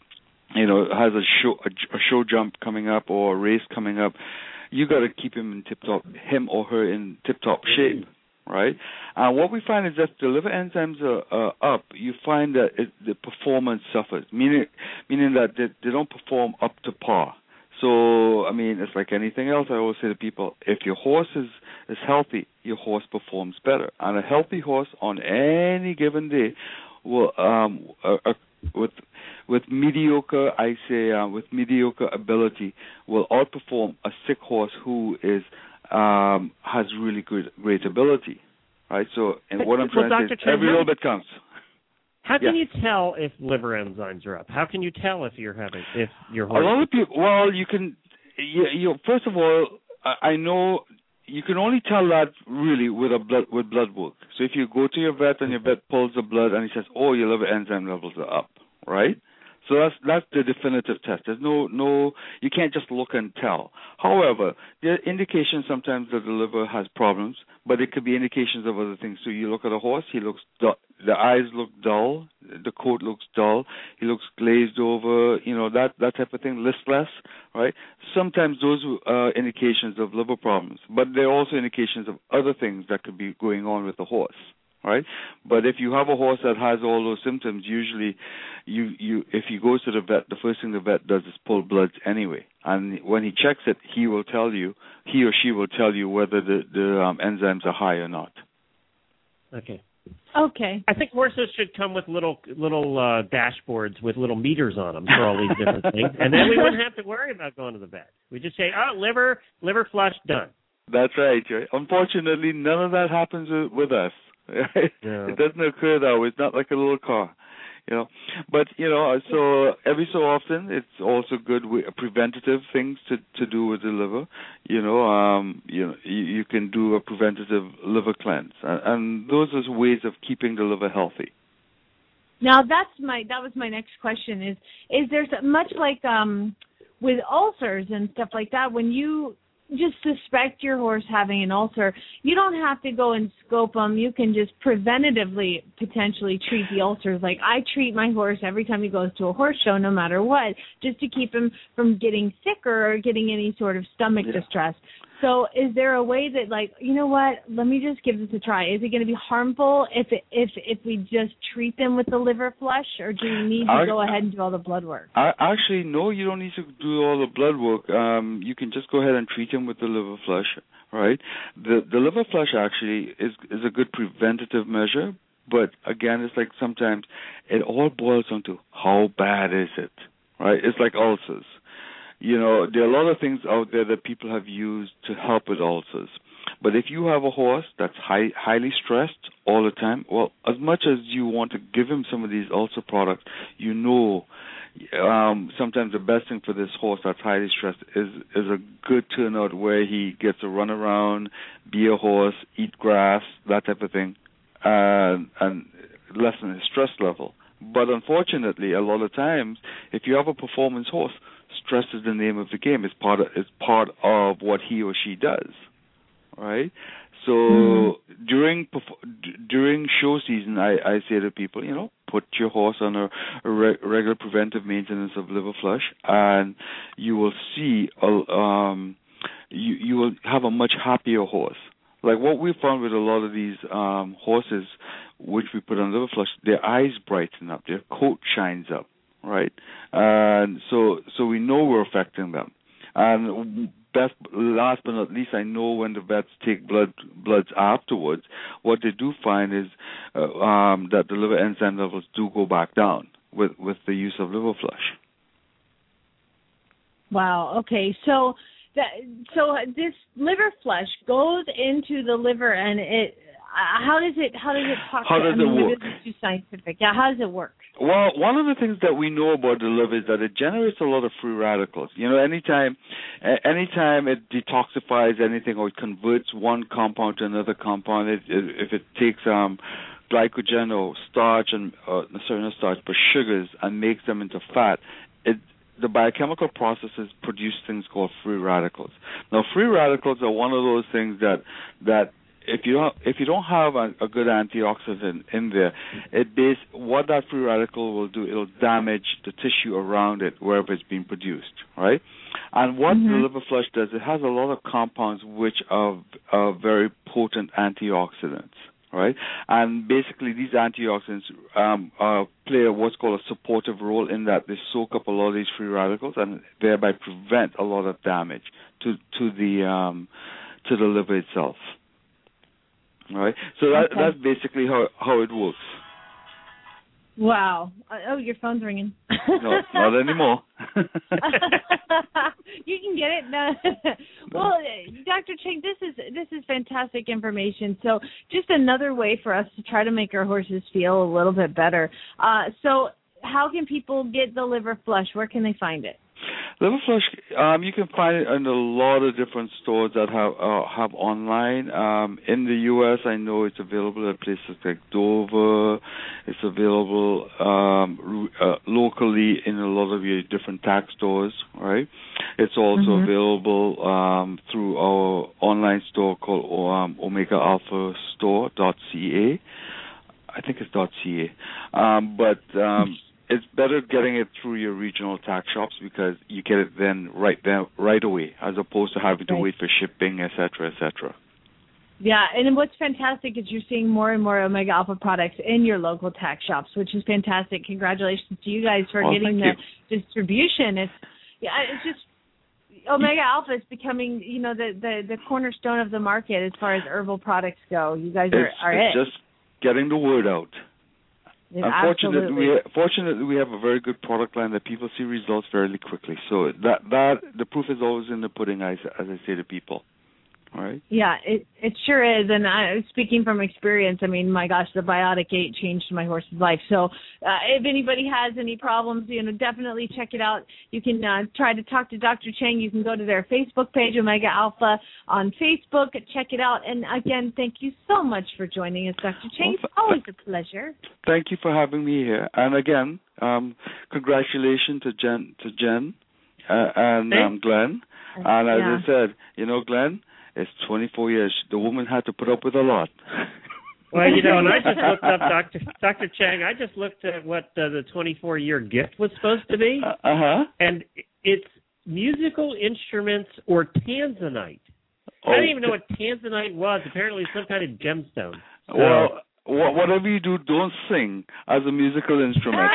has a show jump coming up or a race coming up, you got to keep him or her in tip-top shape, right? And what we find is that the liver enzymes are up. You find that the performance suffers, meaning that they don't perform up to par. So, I mean, it's like anything else. I always say to people, if your horse is healthy, your horse performs better. And a healthy horse on any given day will, with mediocre ability, will outperform a sick horse who has really great ability, right? So, and what I'm trying to say is every little bit counts. How can you tell if liver enzymes are up? How can you tell if your horse? A lot of people. Well, you can. First of all, I know you can only tell that really with blood work. So if you go to your vet and your vet pulls the blood and he says, "Oh, your liver enzyme levels are up," right? So that's the definitive test. There's no you can't just look and tell. However, there are indications sometimes that the liver has problems, but it could be indications of other things. So you look at a horse, he looks the eyes look dull, the coat looks dull, he looks glazed over, that type of thing, listless, right? Sometimes those are indications of liver problems, but they're also indications of other things that could be going on with the horse. Right, but if you have a horse that has all those symptoms, usually, if he goes to the vet, the first thing the vet does is pull bloods anyway, and when he checks it, he or she will tell you whether the enzymes are high or not. Okay. Okay. I think horses should come with little dashboards with little meters on them for all these different things, and then we wouldn't have to worry about going to the vet. We just say, liver flush, done. That's right. Unfortunately, none of that happens with us. Right? Yeah. It doesn't occur that way. It's not like a little car, But so every so often, it's also good with preventative things to do with the liver. You can do a preventative liver cleanse, and those are ways of keeping the liver healthy. Now that was my next question. Is there much like with ulcers and stuff like that, when you just suspect your horse having an ulcer, you don't have to go and scope them. You can just preventatively potentially treat the ulcers. Like I treat my horse every time he goes to a horse show, no matter what, just to keep him from getting sicker or getting any sort of stomach distress. So is there a way that, like, you know what, let me just give this a try. Is it going to be harmful if we just treat them with the liver flush, or do we need to go ahead and do all the blood work? Actually, no, you don't need to do all the blood work. You can just go ahead and treat him with the liver flush, right? The liver flush actually is a good preventative measure, but again, it's like sometimes it all boils down to how bad is it, right? It's like ulcers. There are a lot of things out there that people have used to help with ulcers. But if you have a horse that's highly stressed all the time, well, as much as you want to give him some of these ulcer products, sometimes the best thing for this horse that's highly stressed is a good turnout where he gets to run around, be a horse, eat grass, that type of thing, and lessen his stress level. But unfortunately, a lot of times, if you have a performance horse, stress is the name of the game. It's part of what he or she does, right? So during show season, I say to people, put your horse on a regular preventive maintenance of liver flush, and you will see you will have a much happier horse. Like what we found with a lot of these horses, which we put on liver flush, their eyes brighten up, their coat shines up. Right, and so we know we're affecting them. And last but not least, I know when the vets take bloods afterwards, what they do find is that the liver enzyme levels do go back down with the use of liver flush. Wow. Okay. So this liver flush goes into the liver, and how does it talk? How does it work? This is too scientific. Yeah. How does it work? Well, one of the things that we know about the liver is that it generates a lot of free radicals. Anytime it detoxifies anything or it converts one compound to another compound, if it takes glycogen or starch not starch, but sugars, and makes them into fat, the biochemical processes produce things called free radicals. Now, free radicals are one of those things that if you don't have a good antioxidant in there, what that free radical will do, it'll damage the tissue around it wherever it's being produced, right? And what the liver flush does, it has a lot of compounds which are very potent antioxidants, right? And basically these antioxidants play what's called a supportive role in that they soak up a lot of these free radicals and thereby prevent a lot of damage to the liver itself. All right, so that's basically how it works. Wow! Oh, your phone's ringing. No, not anymore. You can get it. No. Well, Dr. Cheng, this is fantastic information. So, just another way for us to try to make our horses feel a little bit better. So, how can people get the liver flush? Where can they find it? Liver flush, you can find it in a lot of different stores that have online. In the U.S., I know it's available at places like Dover. It's available locally in a lot of your different tax stores, right? It's also available through our online store called OmegaAlphaStore.ca. I think it's .ca. It's better getting it through your regional tax shops because you get it then right away, as opposed to having to wait for shipping, et cetera. Yeah, and what's fantastic is you're seeing more and more Omega Alpha products in your local tax shops, which is fantastic. Congratulations to you guys for getting the distribution. It's just Omega Alpha is becoming, the cornerstone of the market as far as herbal products go. You guys are it. It's just getting the word out. Fortunately, we have a very good product line that people see results fairly quickly. So that the proof is always in the pudding, as I say to people. All right. Yeah, it sure is. And speaking from experience, I mean, my gosh, the Biotic 8 changed my horse's life. So if anybody has any problems, definitely check it out. You can try to talk to Dr. Chang. You can go to their Facebook page, Omega Alpha, on Facebook. Check it out. And again, thank you so much for joining us, Dr. Chang. It's always a pleasure. Thank you for having me here. And again, congratulations to Jen and Glenn. And as I said, Glenn, it's 24 years. The woman had to put up with a lot. Well, and I just looked up Dr. Chang. I just looked at what the 24-year gift was supposed to be. And it's musical instruments or tanzanite. I didn't even know what tanzanite was. Apparently it's some kind of gemstone. So, well, whatever you do, don't sing as a musical instrument.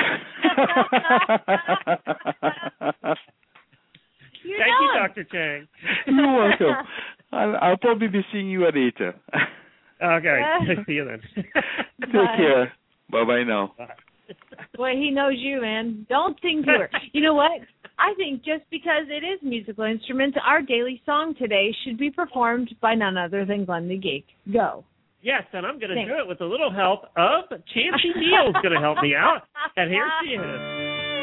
Thank you, Dr. Chang. You're welcome. I'll probably be seeing you at ETA. Okay. See you then. Take care. Bye-bye now. Bye. Boy, he knows you, man. Don't sing to her. You know what? I think just because it is musical instruments, our daily song today should be performed by none other than Glenn the Geek. Go. Yes, and I'm going to do it with a little help of Chancey Neal's going to help me out. And here she is.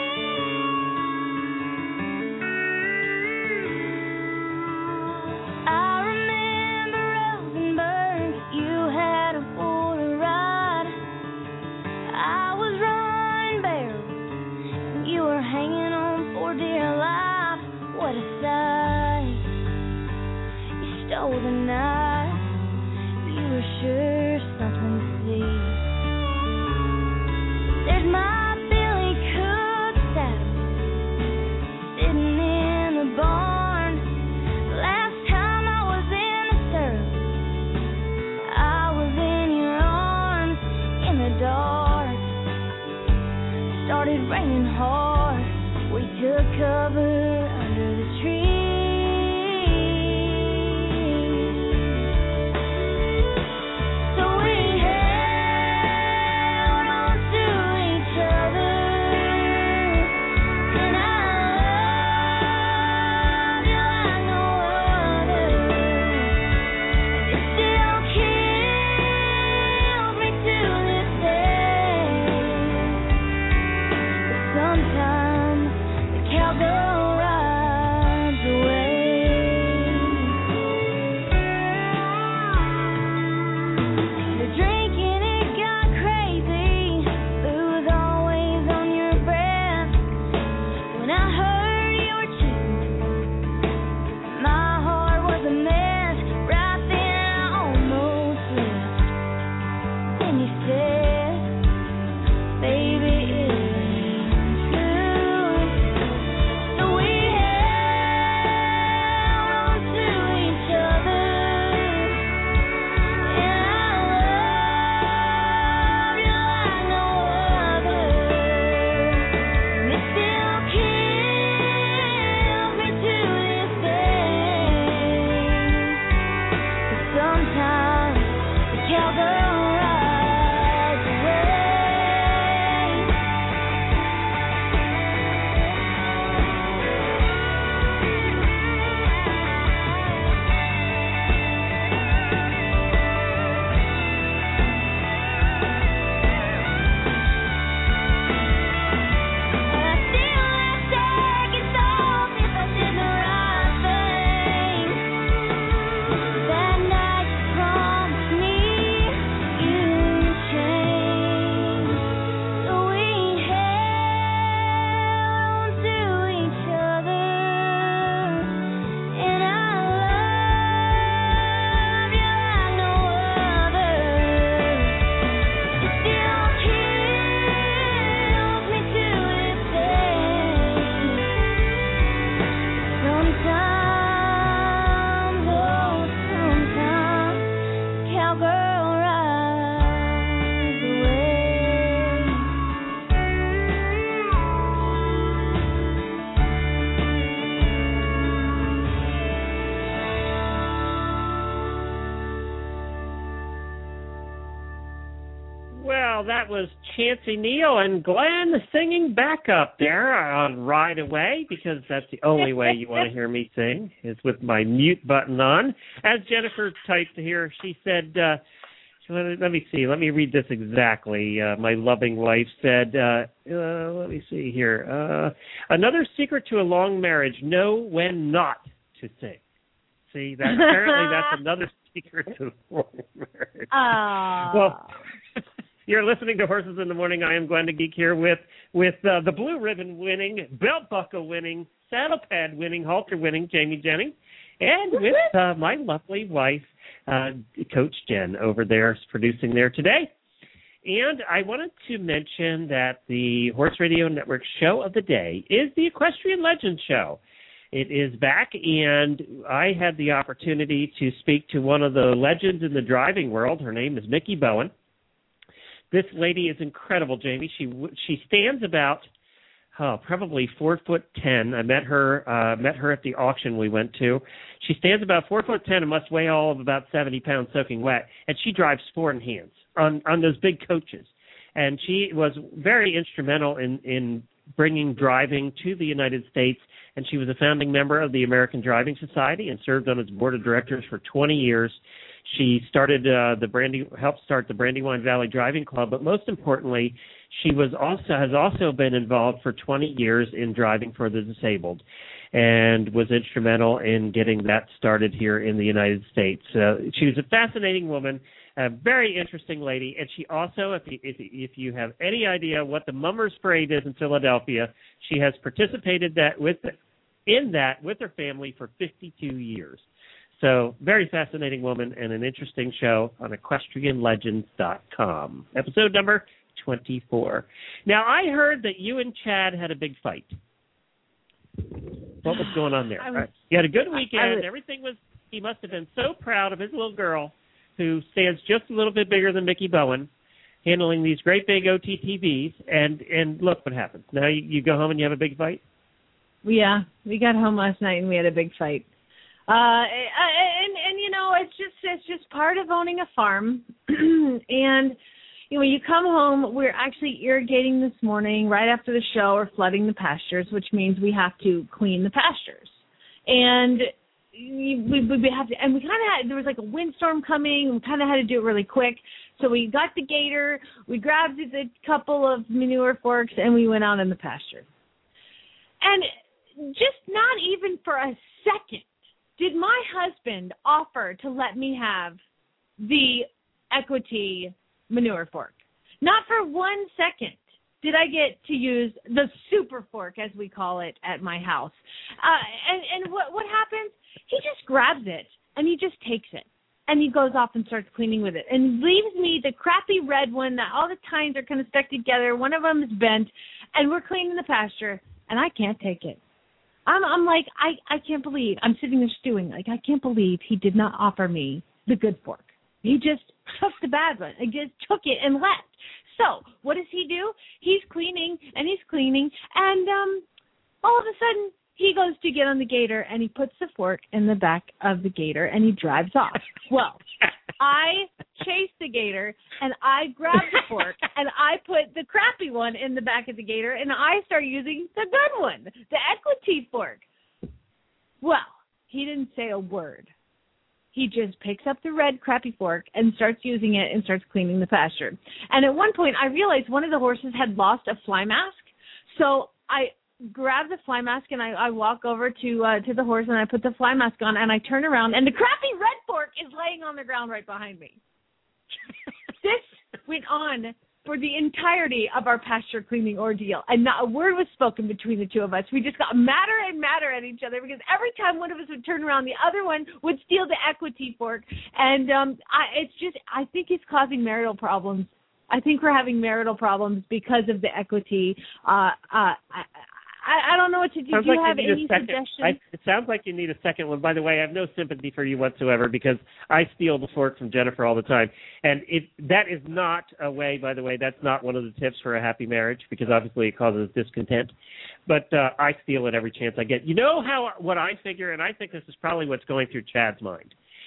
Stole the night, you were sure something to see. There's my Billy Cook saddle sitting in the barn. Last time I was in the stirrup, I was in your arms in the dark. Started raining hard, we took cover under the tree. Well, that was Chancey Neal and Glenn singing backup there on Ride Away, because that's the only way you want to hear me sing, is with my mute button on. As Jennifer typed here, she said, let me see, let me read this exactly. My loving wife said, let me see here. Another secret to a long marriage, know when not to sing. See, apparently that's another secret to a long marriage. Well, you're listening to Horses in the Morning. I am Glenn the Geek here with the blue ribbon winning, belt buckle winning, saddle pad winning, halter winning Jamie Jennings, and with my lovely wife, Coach Jen, over there producing there today. And I wanted to mention that the Horse Radio Network show of the day is the Equestrian Legends Show. It is back, and I had the opportunity to speak to one of the legends in the driving world. Her name is Mickey Bowen. This lady is incredible, Jamie. She stands about probably 4'10". I met her at the auction we went to. She stands about 4'10" and must weigh all of about 70 pounds soaking wet. And she drives 4-in-hands on those big coaches. And she was very instrumental in bringing driving to the United States. And she was a founding member of the American Driving Society and served on its board of directors for 20 years. She started helped start the Brandywine Valley Driving Club, but most importantly, she has also been involved for 20 years in driving for the disabled, and was instrumental in getting that started here in the United States. She was a fascinating woman, a very interesting lady, and she also, if you have any idea what the Mummers Parade is in Philadelphia, she has participated in that with her family for 52 years. So, very fascinating woman and an interesting show on EquestrianLegends.com. Episode number 24. Now, I heard that you and Chad had a big fight. What was going on there? You had a good weekend. He must have been so proud of his little girl, who stands just a little bit bigger than Mickey Bowen, handling these great big OTTVs. And look what happens. Now you go home and you have a big fight? Yeah, we got home last night and we had a big fight. And you know, it's just part of owning a farm. And you know, when you come home, we're actually irrigating this morning right after the show, or flooding the pastures, which means we have to clean the pastures. And we have to, and we kind of had, there was like a windstorm coming, and we kind of had to do it really quick. So we got the gator, we grabbed a couple of manure forks, and we went out in the pasture. And just not even for a second did my husband offer to let me have the Equity manure fork. Not for 1 second did I get to use the super fork, as we call it, at my house. And what happens? He just grabs it, and he just takes it, and he goes off and starts cleaning with it, and leaves me the crappy red one that all the tines are kind of stuck together. One of them is bent, and we're cleaning the pasture, and I can't take it. I'm like, I can't believe. I'm sitting there stewing. Like, I can't believe he did not offer me the good fork. He just took the bad one. He just took it and left. So what does he do? He's cleaning, and all of a sudden, he goes to get on the gator, and he puts the fork in the back of the gator, and he drives off. Well, I chase the gator, and I grab the fork, and I put the crappy one in the back of the gator, and I start using the good one, the Equity fork. Well, he didn't say a word. He just picks up the red crappy fork and starts using it and starts cleaning the pasture. And at one point, I realized one of the horses had lost a fly mask, so I grab the fly mask and I walk over to the horse, and I put the fly mask on, and I turn around, and the crappy red fork is laying on the ground right behind me. This went on for the entirety of our pasture cleaning ordeal, and not a word was spoken between the two of us. We just got madder and madder at each other, because every time one of us would turn around, the other one would steal the Equity fork, and I think it's causing marital problems. I think we're having marital problems because of the Equity. I don't know what to do. Do you have any suggestions? It sounds like you need a second one. By the way, I have no sympathy for you whatsoever, because I steal the fork from Jennifer all the time. And that is not a way, by the way, that's not one of the tips for a happy marriage, because obviously it causes discontent. But I steal it every chance I get. You know what I figure, and I think this is probably what's going through Chad's mind,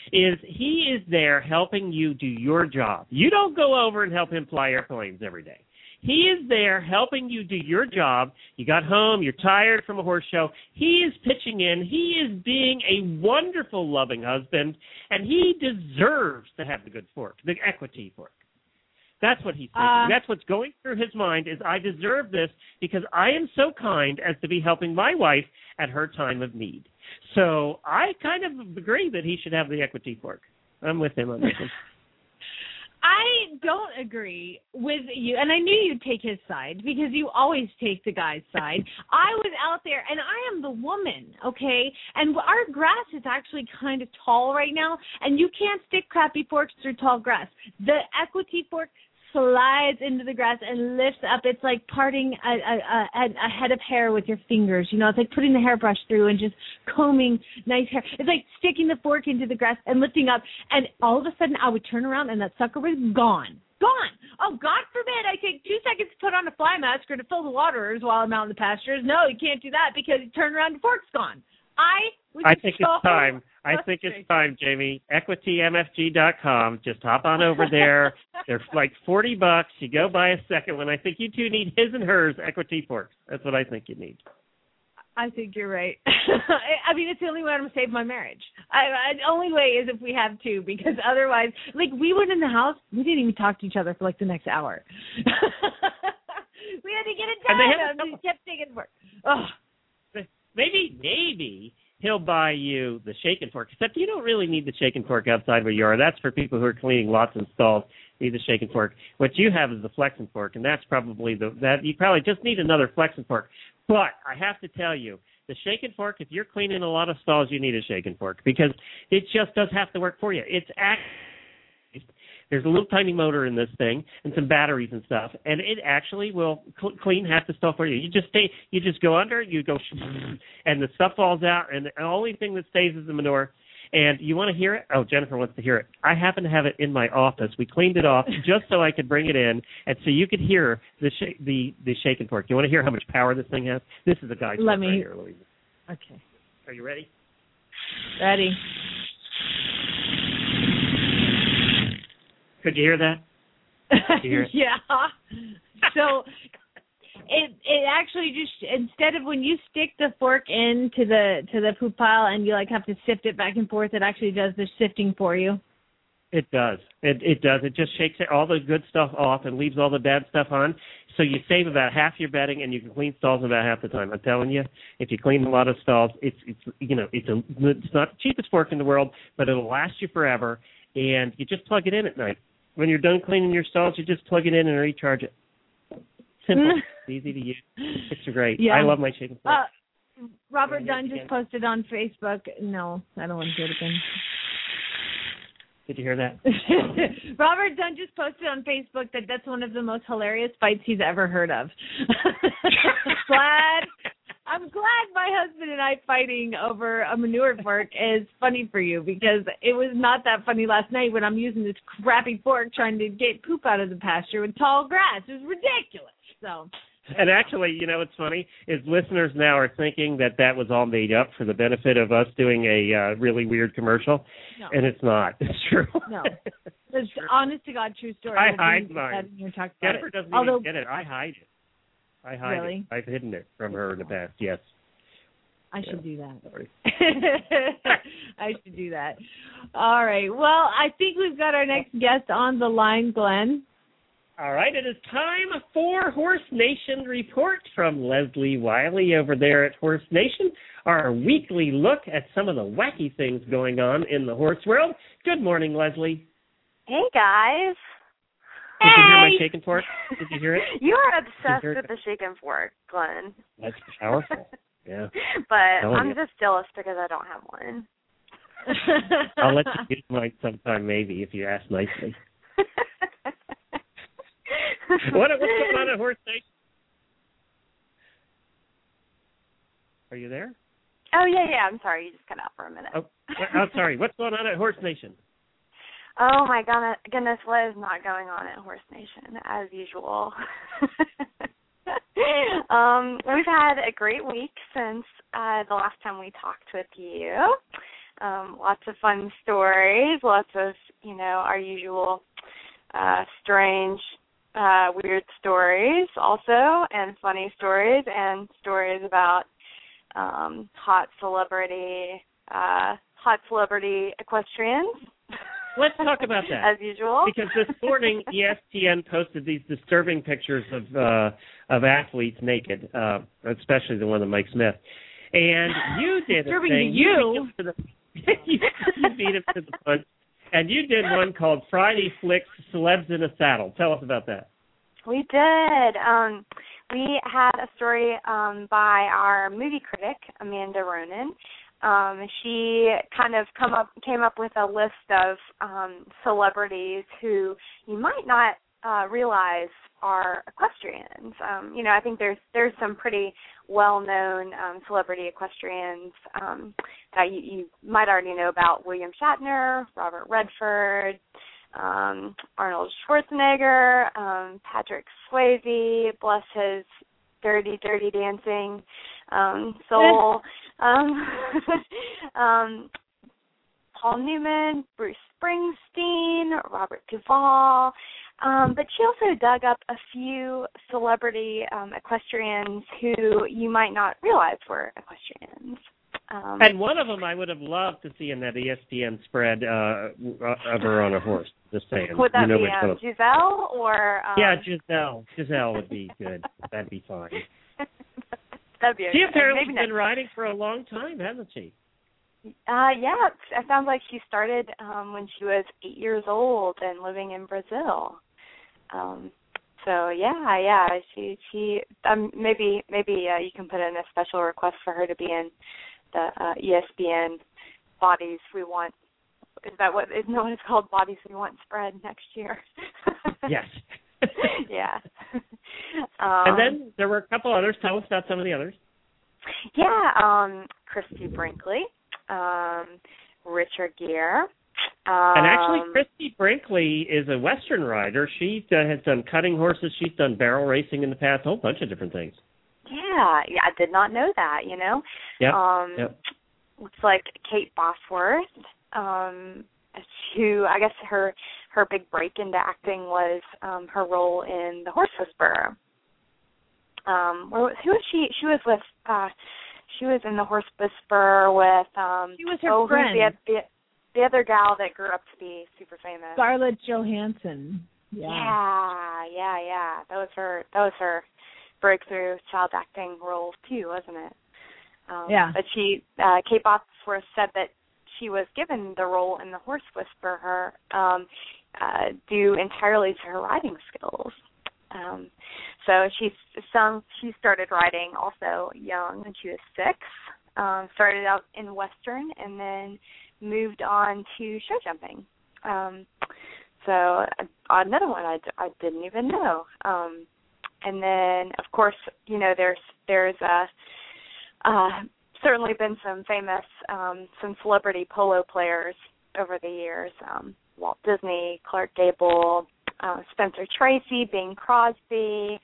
is he is there helping you do your job. You don't go over and help him fly airplanes every day. He is there helping you do your job. You got home, you're tired from a horse show. He is pitching in. He is being a wonderful, loving husband, and he deserves to have the good fork, the equity fork. That's what he's thinking. That's what's going through his mind is I deserve this because I am so kind as to be helping my wife at her time of need. So I kind of agree that he should have the equity fork. I'm with him on this one. I don't agree with you, and I knew you'd take his side because you always take the guy's side. I was out there, and I am the woman, okay? And our grass is actually kind of tall right now, and you can't stick crappy forks through tall grass. The equity fork slides into the grass and lifts up. It's like parting a head of hair with your fingers. You know, it's like putting the hairbrush through and just combing nice hair. It's like sticking the fork into the grass and lifting up. And all of a sudden, I would turn around and that sucker was gone. Gone. Oh, God forbid I take 2 seconds to put on a fly mask or to fill the waterers while I'm out in the pastures. No, you can't do that because you turn around, the fork's gone. I think it's time. I think it's time, Jamie. EquityMFG.com. Just hop on over there. They're like $40. You go buy a second one. I think you two need his and hers equity forks. That's what I think you need. I think you're right. I mean, it's the only way I'm going to save my marriage. The only way is if we have two, because otherwise, like, we went in the house, we didn't even talk to each other for like the next hour. We had to get it done. And we kept taking work. Oh. Maybe he'll buy you the shake and fork, except you don't really need the shake and fork outside where you are. That's for people who are cleaning lots of stalls, need the shake and fork. What you have is the flex and fork, and that's probably that you probably just need another flex and fork. But I have to tell you, the shake and fork, if you're cleaning a lot of stalls, you need a shake and fork because it just does have to work for you. There's a little tiny motor in this thing and some batteries and stuff, and it actually will clean half the stuff for you. You just go under, you go, and the stuff falls out, and the only thing that stays is the manure. And you want to hear it? Oh, Jennifer wants to hear it. I happen to have it in my office. We cleaned it off just so I could bring it in, and so you could hear the shake and fork. You want to hear how much power this thing has? This is a guy's fork right here, Louise. Okay. Are you ready? Ready. Could you hear that? Could you hear it? Yeah. So it actually just, instead of when you stick the fork into the poop pile and you like have to sift it back and forth, it actually does the sifting for you. It does. It does. It just shakes all the good stuff off and leaves all the bad stuff on. So you save about half your bedding and you can clean stalls about half the time. I'm telling you, if you clean a lot of stalls, it's not the cheapest fork in the world, but it'll last you forever. And you just plug it in at night. When you're done cleaning your stalls, you just plug it in and recharge it. Simple. It's easy to use. It's great. Yeah. I love my chicken fork. Robert Dunn just posted on Facebook. No, I don't want to do it again. Did you hear that? Robert Dunn just posted on Facebook that that's one of the most hilarious fights he's ever heard of. I'm glad my husband and I fighting over a manure fork is funny for you because it was not that funny last night when I'm using this crappy fork trying to get poop out of the pasture with tall grass. It was ridiculous. So. And actually, you know what's funny is listeners now are thinking that was all made up for the benefit of us doing a really weird commercial, and it's not. It's true. No, it's honest to God true story. I hide mine. Jennifer doesn't even get it. I hide it. I hide it. I've hidden it from her in the past. Yes. I should do that. I should do that. All right. Well, I think we've got our next guest on the line, Glenn. All right, it is time for Horse Nation Report from Leslie Wiley over there at Horse Nation, our weekly look at some of the wacky things going on in the horse world. Good morning, Leslie. Hey, guys. Did you hear my shake and fork? Did you hear it? You are obsessed with the shake and fork, Glenn. That's powerful, yeah. But I'm just jealous because I don't have one. I'll let you get mine sometime maybe if you ask nicely. What's going on at Horse Nation? Are you there? Oh, yeah. I'm sorry. You just cut out for a minute. Oh, I'm sorry. What's going on at Horse Nation? Oh, my goodness. What is not going on at Horse Nation, as usual? We've had a great week since the last time we talked with you. Lots of fun stories, lots of, our usual strange, weird stories also, and funny stories, and stories about hot celebrity equestrians. Let's talk about that. As usual. Because this morning, ESPN posted these disturbing pictures of athletes naked, especially the one of Mike Smith. And you did a thing. You beat him to the punch. And you did one called Friday Flicks Celebs in a Saddle. Tell us about that. We did. We had a story by our movie critic, Amanda Ronan. She kind of came up with a list of celebrities who you might not realize are equestrians. I think there's some pretty well-known celebrity equestrians that you might already know about: William Shatner, Robert Redford, Arnold Schwarzenegger, Patrick Swayze, bless his dirty dancing soul, Paul Newman, Bruce Springsteen, Robert Duvall. But she also dug up a few celebrity equestrians who you might not realize were equestrians. And one of them I would have loved to see in that ESPN spread of her on a horse. Just saying. Would that be Giselle or? Yeah, Giselle. Giselle would be good. That'd be fine. That'd be okay. She apparently has been riding for a long time, hasn't she? Yeah, it sounds like she started when she was 8 years old and living in Brazil. So yeah, she maybe you can put in a special request for her to be in the ESPN Bodies We Want. Is that what it's called? Bodies We Want spread next year. Yes. Yeah. And then there were a couple others. Tell us about some of the others. Yeah, Christy Brinkley, Richard Gere. And actually, Christy Brinkley is a Western rider. She has done cutting horses. She's done barrel racing in the past, a whole bunch of different things. Yeah, I did not know that, Yep. Looks like Kate Bosworth, who I guess her big break into acting was her role in The Horse Whisperer. Who was she? She was with. She was in The Horse Whisperer with. She was her friend. The other gal that grew up to be super famous. Scarlett Johansson. Yeah. That was her breakthrough child acting role too, wasn't it? Yeah. But Kate Bosworth said that she was given the role in The Horse Whisperer due entirely to her riding skills. So she started riding also young when she was 6. Started out in Western and then moved on to show jumping. So another one I didn't even know. And then of course, there's certainly been some famous some celebrity polo players over the years. Walt Disney, Clark Gable, Spencer Tracy, Bing Crosby,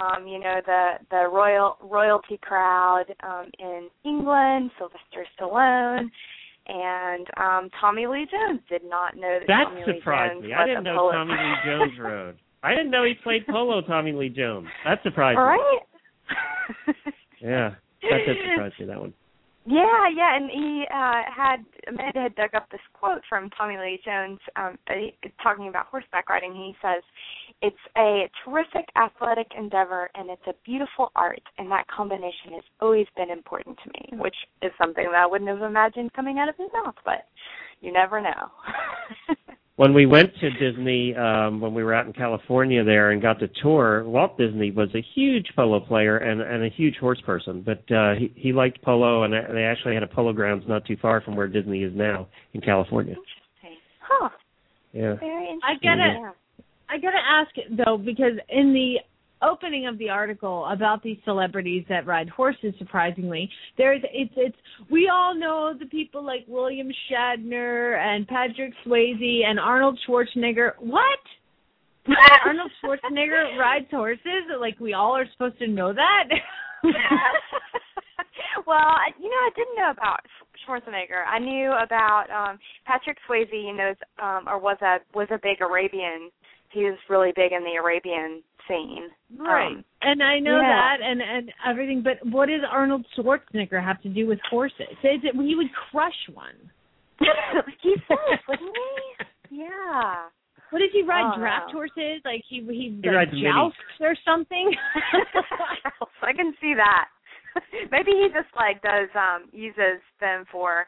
the royalty crowd in England, Sylvester Stallone, and Tommy Lee Jones. Did not know that Tommy Lee Jones surprised me. was I didn't know polo. Tommy Lee Jones rode. I didn't know he played polo, Tommy Lee Jones. That surprised me. Right? Yeah, that did surprise me, that one. Yeah, and Amanda had dug up this quote from Tommy Lee Jones talking about horseback riding. He says, "It's a terrific athletic endeavor, and it's a beautiful art, and that combination has always been important to me," which is something that I wouldn't have imagined coming out of his mouth, but you never know. When we went to Disney, when we were out in California there and got to tour, Walt Disney was a huge polo player and a huge horse person. But he liked polo, and they actually had a polo grounds not too far from where Disney is now in California. Interesting. Huh. Yeah. Very interesting. I gotta ask though, because in the opening of the article about these celebrities that ride horses, surprisingly, we all know the people like William Shatner and Patrick Swayze and Arnold Schwarzenegger. What? Arnold Schwarzenegger rides horses? Like, we all are supposed to know that? Well, I didn't know about Schwarzenegger. I knew about Patrick Swayze. He knows, or was a big Arabian. He was really big in the Arabian scene. Right. And I know that and everything, but what does Arnold Schwarzenegger have to do with horses? He would crush one. He said, wouldn't he? Yeah. What does he ride? Draft horses? Like he rides jousts or something? I can see that. Maybe he just does uses them for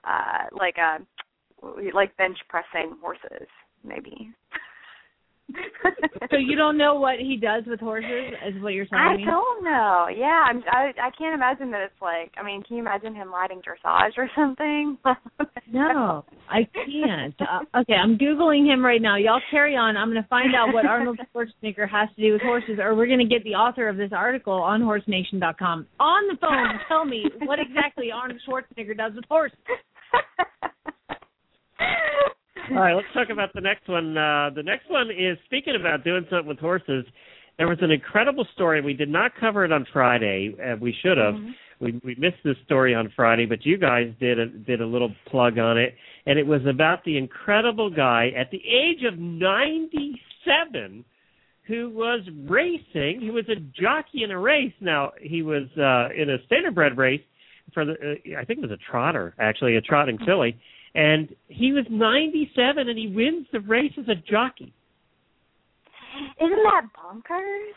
like bench pressing horses, maybe. So you don't know what he does with horses, is what you're telling me? I don't know. Yeah, I can't imagine that it's like. I mean, can you imagine him riding dressage or something? No, I can't. Okay, I'm Googling him right now. Y'all carry on. I'm going to find out what Arnold Schwarzenegger has to do with horses, or we're going to get the author of this article on horsenation.com on the phone to tell me what exactly Arnold Schwarzenegger does with horses. All right, let's talk about the next one. The next one is, speaking about doing something with horses, there was an incredible story. We did not cover it on Friday. We should have. Mm-hmm. We missed this story on Friday, but you guys did a little plug on it, and it was about the incredible guy at the age of 97 who was racing. He was a jockey in a race. Now, he was in a standardbred race for I think it was a trotter, actually, a trotting filly. And he was 97, and he wins the race as a jockey. Isn't that bonkers?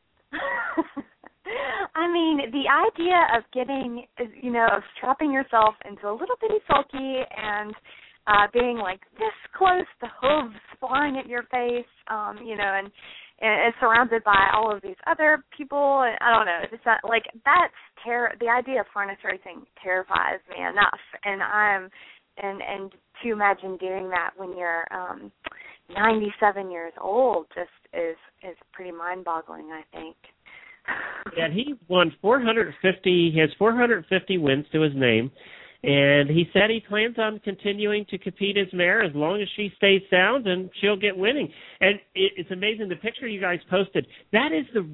I mean, the idea of getting, of strapping yourself into a little bitty sulky and being like this close to hooves flying at your face, and surrounded by all of these other people. And I don't know. It's not, like, the idea of harness racing terrifies me enough, and to imagine doing that when you're 97 years old just is pretty mind-boggling, I think. And he won 450. He has 450 wins to his name, and he said he plans on continuing to compete his mare as long as she stays sound, and she'll get winning. And it's amazing, the picture you guys posted. That is the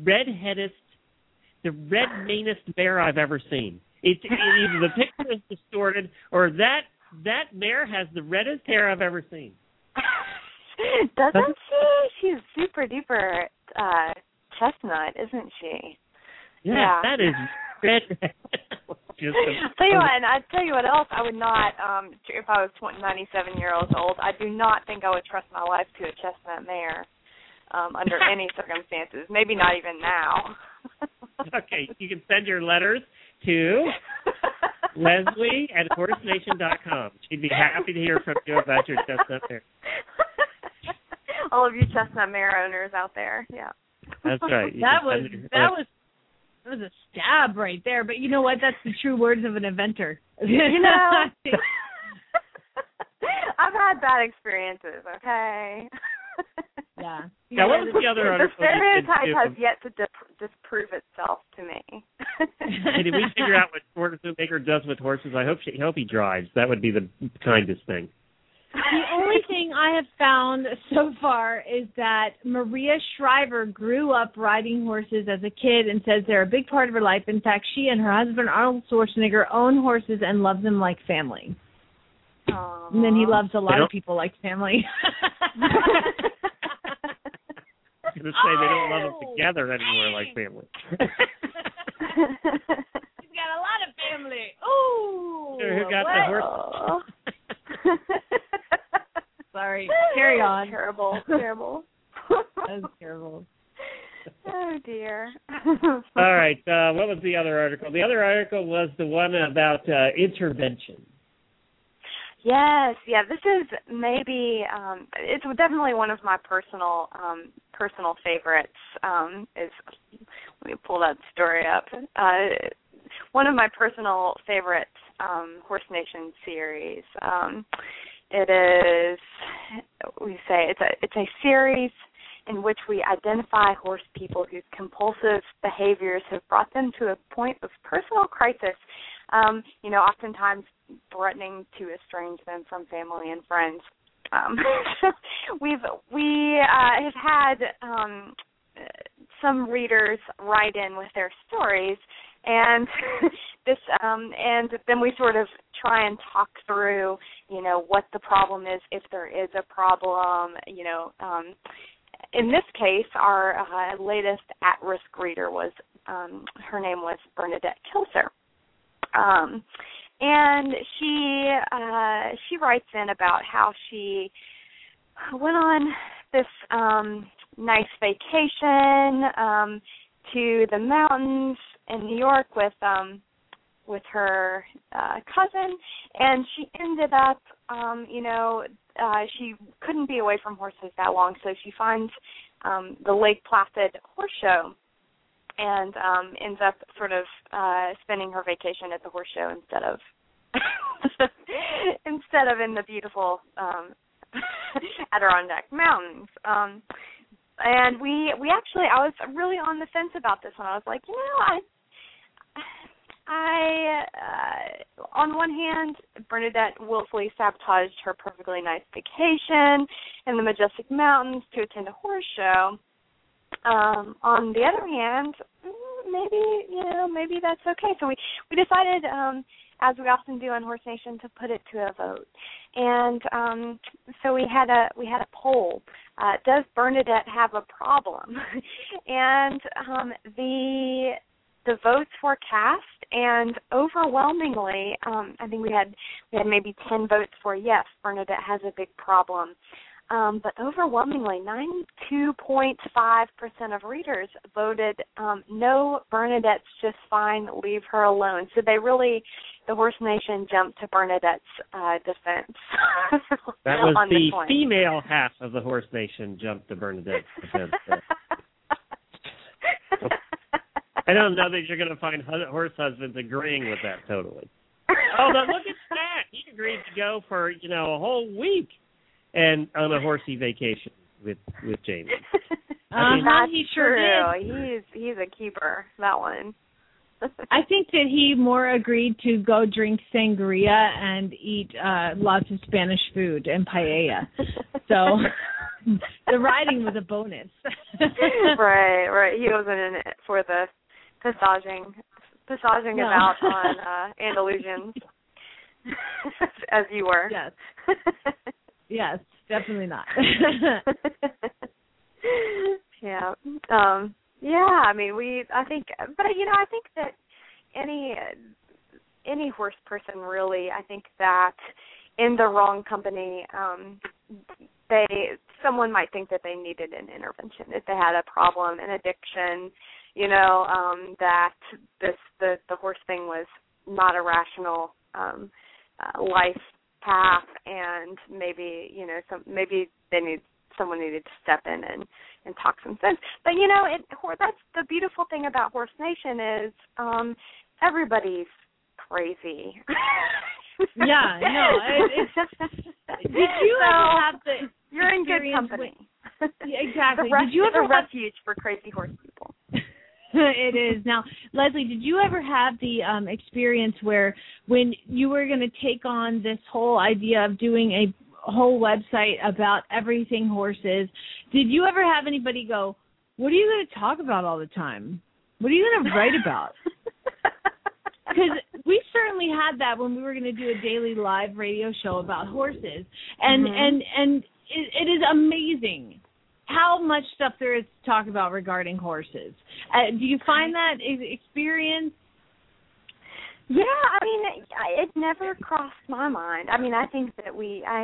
red manest mare I've ever seen. Either the picture is distorted, or that mare has the reddest hair I've ever seen. Doesn't she? She's super duper chestnut, isn't she? Yeah. That is red. I'd tell you what else I would not, if I was 97 years old, I do not think I would trust my life to a chestnut mare under any circumstances, maybe not even now. Okay, you can send your letters to Leslie at horsenation.com. She'd be happy to hear from you about your chestnut mare. All of you chestnut mare owners out there, yeah. That's right. That was a stab right there, but you know what? That's the true words of an inventor. I've had bad experiences, okay? Yeah. Now, what was the other article? The stereotype has yet to disprove itself to me. Hey, did we figure out what Schwarzenegger does with horses? I hope he drives. That would be the kindest thing. The only thing I have found so far is that Maria Shriver grew up riding horses as a kid and says they're a big part of her life. In fact, she and her husband, Arnold Schwarzenegger, own horses and love them like family. Aww. And then he loves a lot of people like family. I was going to say they don't love them together anymore like family. He's got a lot of family. Ooh. Who got the horse? Sorry. Carry on. Terrible. That was terrible. Oh, dear. All right. What was the other article? The other article was the one about intervention. Yes, yeah. This is maybe it's definitely one of my personal favorites. Let me pull that story up. One of my personal favorite Horse Nation series. It is, it's a series in which we identify horse people whose compulsive behaviors have brought them to a point of personal crisis. Oftentimes threatening to estrange them from family and friends. We have had some readers write in with their stories, and and then we sort of try and talk through, what the problem is, if there is a problem. In this case, our latest at-risk reader was, her name was Bernadette Kilser. And she writes in about how she went on this nice vacation to the mountains in New York with her cousin, and she ended up, she couldn't be away from horses that long, so she finds the Lake Placid Horse Show and ends up sort of spending her vacation at the horse show instead of in the beautiful Adirondack Mountains. And we actually, I was really on the fence about this one. I was like, I on one hand, Bernadette willfully sabotaged her perfectly nice vacation in the majestic mountains to attend a horse show. On the other hand, maybe that's okay. So we decided, as we often do on Horse Nation, to put it to a vote. And so we had a poll. Does Bernadette have a problem? And the votes were cast, and overwhelmingly, I think we had maybe 10 votes for yes, Bernadette has a big problem. But overwhelmingly, 92.5% of readers voted no, Bernadette's just fine, leave her alone. So the Horse Nation jumped to Bernadette's defense. That was the female half of the Horse Nation jumped to Bernadette's defense. I don't know that you're going to find horse husbands agreeing with that totally. Oh, but look at that. He agreed to go for, a whole week and on a horsey vacation with Jamie. That's he sure true. did. He's a keeper, that one. I think that he more agreed to go drink sangria and eat lots of Spanish food and paella. So the riding was a bonus. Right. He wasn't in it for the massaging about on Andalusians, as you were. Yes. Yes, definitely not. Yeah. I mean, I think that any horse person really, I think that in the wrong company, someone might think that they needed an intervention if they had a problem, an addiction, that the horse thing was not a rational life path, and maybe someone needed to step in and talk some sense. But that's the beautiful thing about Horse Nation is everybody's crazy. Yeah, no. Did you ever have the? You're in good company. Exactly. Did you ever refuge for crazy horse people? It is. Now, Leslie, did you ever have the experience where when you were going to take on this whole idea of doing a whole website about everything horses, did you ever have anybody go, what are you going to talk about all the time? What are you going to write about? Because we certainly had that when we were going to do a daily live radio show about horses. And it is amazing how much stuff there is to talk about regarding horses. Do you find that experience? Yeah, I mean, it never crossed my mind. I mean, I think that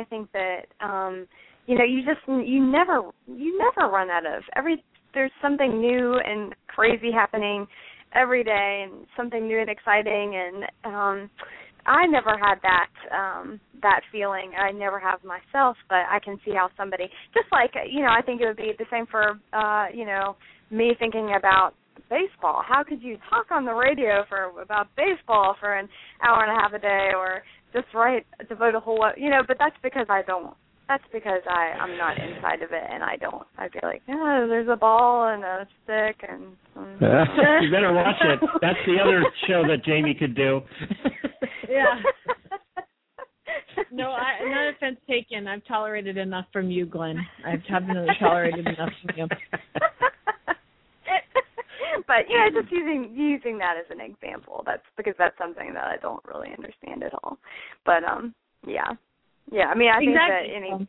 you never run out of there's something new and crazy happening every day, and something new and exciting, and I never had that feeling. I never have myself, but I can see how somebody, just like, I think it would be the same for, me thinking about baseball. How could you talk on the radio about baseball for an hour and a half a day, or just devote a whole lot, but that's because I don't. That's because I'm not inside of it, and I don't. I feel like, there's a ball and a stick, and you better watch it. That's the other show that Jamie could do. Yeah. No, no offense taken. I've tolerated enough from you, Glenn. I've definitely tolerated enough from you. But just using that as an example. That's because that's something that I don't really understand at all. But yeah. I mean, I think that any.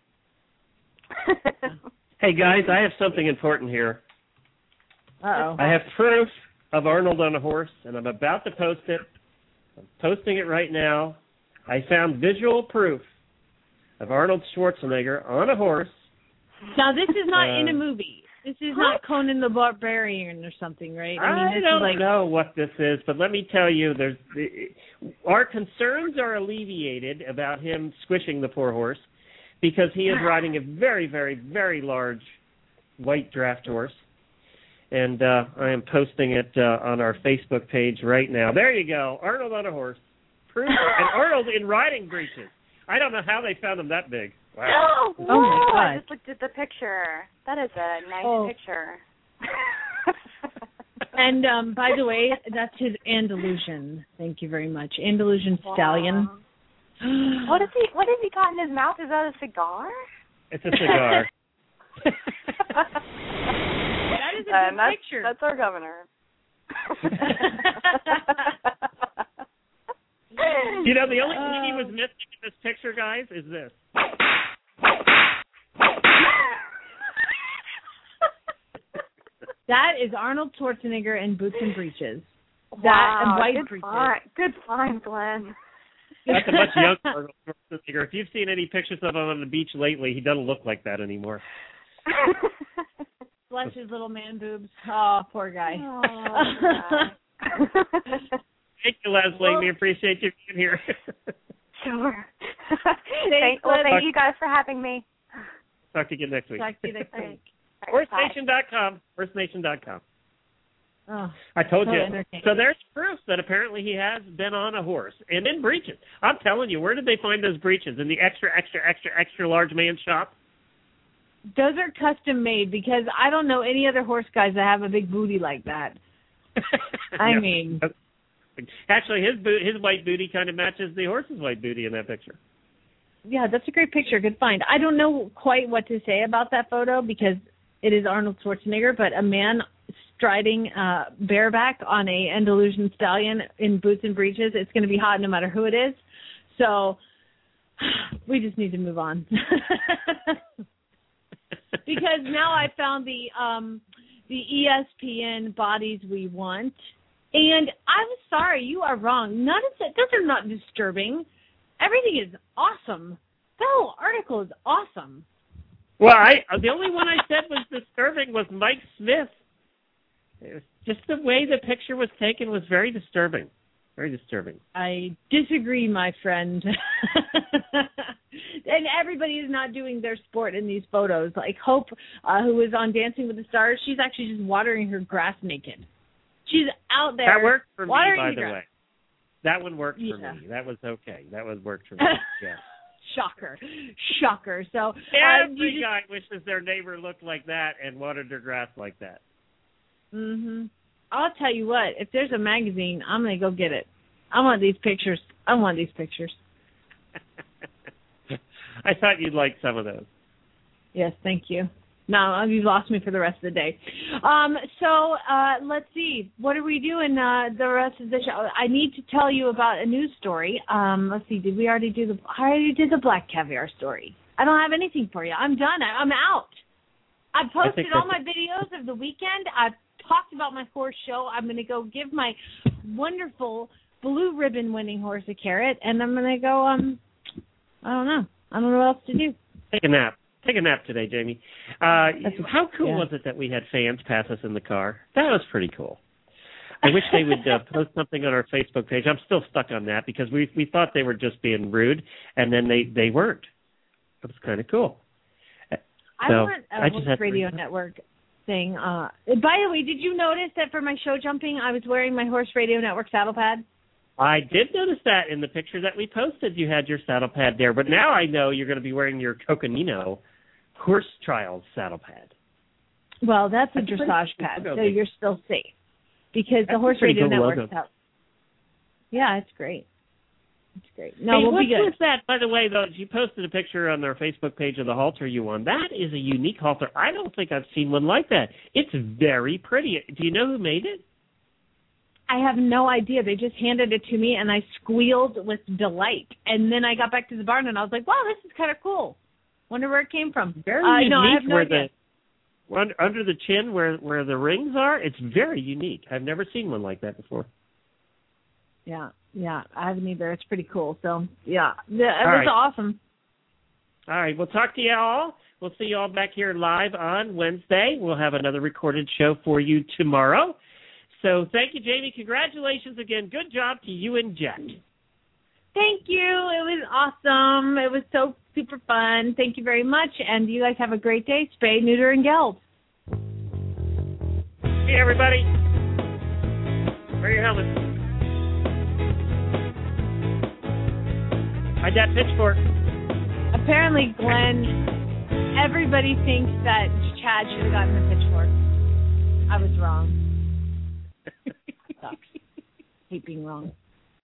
Hey guys, I have something important here. Uh-oh. I have proof of Arnold on a horse, and I'm about to post it. I'm posting it right now. I found visual proof of Arnold Schwarzenegger on a horse. Now, this is not in a movie. This is not Conan the Barbarian or something, right? I don't know what this is, but let me tell you, our concerns are alleviated about him squishing the poor horse because he is riding a very, very, very large white draft horse. And I am posting it on our Facebook page right now. There you go. Arnold on a horse. Proof. And Arnold in riding breeches. I don't know how they found him that big. Wow. Oh my God. I just looked at the picture. That is a nice picture. And by the way, that's his Andalusian. Thank you very much. Andalusian stallion. What has he got in his mouth? Is that a cigar? It's a cigar. That is a good picture. That's our governor. You know, the only thing he was missing in this picture, guys, is this. That is Arnold Schwarzenegger in boots and breeches. Wow, that and white breeches. Good find, Glenn. That's a much younger Arnold Schwarzenegger. If you've seen any pictures of him on the beach lately, he doesn't look like that anymore. Bless his little man boobs. Oh, poor guy. Thank you, Leslie. We appreciate you being here. Sure. Thank you guys for having me. Talk to you again next week. Talk to you next week. HorseNation.com. HorseNation.com. Oh, I told you. So there's proof that apparently he has been on a horse and in breeches. I'm telling you, where did they find those breeches? In the extra large man shop? Those are custom made because I don't know any other horse guys that have a big booty like that. I mean, actually, his white booty kind of matches the horse's white booty in that picture. Yeah, that's a great picture. Good find. I don't know quite what to say about that photo because it is Arnold Schwarzenegger, but a man striding bareback on a Andalusian stallion in boots and breeches, it's going to be hot no matter who it is. So we just need to move on. Because now I found the ESPN bodies we want, and I'm sorry, you are wrong. None of that. Those are not disturbing. Everything is awesome. The whole article is awesome. Well, the only one I said was disturbing was Mike Smith. It was just the way the picture was taken was very disturbing. Very disturbing. I disagree, my friend. And everybody is not doing their sport in these photos. Like Hope, who was on Dancing with the Stars, she's actually just watering her grass naked. She's out there. That worked for me, by the grass. way. That one worked for me. That was okay. That worked for me. Yeah. Shocker. So every guy wishes their neighbor looked like that and watered their grass like that. Mhm. I'll tell you what. If there's a magazine, I'm gonna go get it. I want these pictures. I thought you'd like some of those. Yes, thank you. No, you've lost me for the rest of the day. So let's see. What are we doing the rest of the show? I need to tell you about a news story. Let's see. I already did the black caviar story. I don't have anything for you. I'm done. I'm out. I posted all my videos of the weekend. I've talked about my horse show. I'm going to go give my wonderful blue ribbon winning horse a carrot, and I'm going to go, I don't know what else to do. Take a nap. Take a nap today, Jamie. How cool was it that we had fans pass us in the car? That was pretty cool. I wish they would post something on our Facebook page. I'm still stuck on that because we thought they were just being rude, and then they weren't. It was kind of cool. I want a Horse Radio Network thing. By the way, did you notice that for my show jumping, I was wearing my Horse Radio Network saddle pad? I did notice that in the picture that we posted. You had your saddle pad there, but now I know you're going to be wearing your Coconino Horse Trials saddle pad. Well, that's a dressage pad, so you're still safe because the Horse Radio Network. Yeah, it's great. It's great. No, hey, we'll be good. What was that, by the way, though? You posted a picture on their Facebook page of the halter you won. That is a unique halter. I don't think I've seen one like that. It's very pretty. Do you know who made it? I have no idea. They just handed it to me, and I squealed with delight. And then I got back to the barn, and I was like, wow, this is kind of cool. Wonder where it came from. Very unique. No, I have no idea. Under the chin where the rings are, it's very unique. I've never seen one like that before. Yeah, I haven't either. It's pretty cool. So, yeah, it was awesome. All right, we'll talk to you all. We'll see you all back here live on Wednesday. We'll have another recorded show for you tomorrow. So thank you, Jamie. Congratulations again. Good job to you and Jet. Thank you. It was awesome. It was so super fun. Thank you very much. And you guys have a great day. Spay, neuter, and geld. Hey, everybody. Wear your helmets. Hide that pitchfork. Apparently, Glenn, everybody thinks that Chad should have gotten the pitchfork. I was wrong. Sucks. Hate being wrong.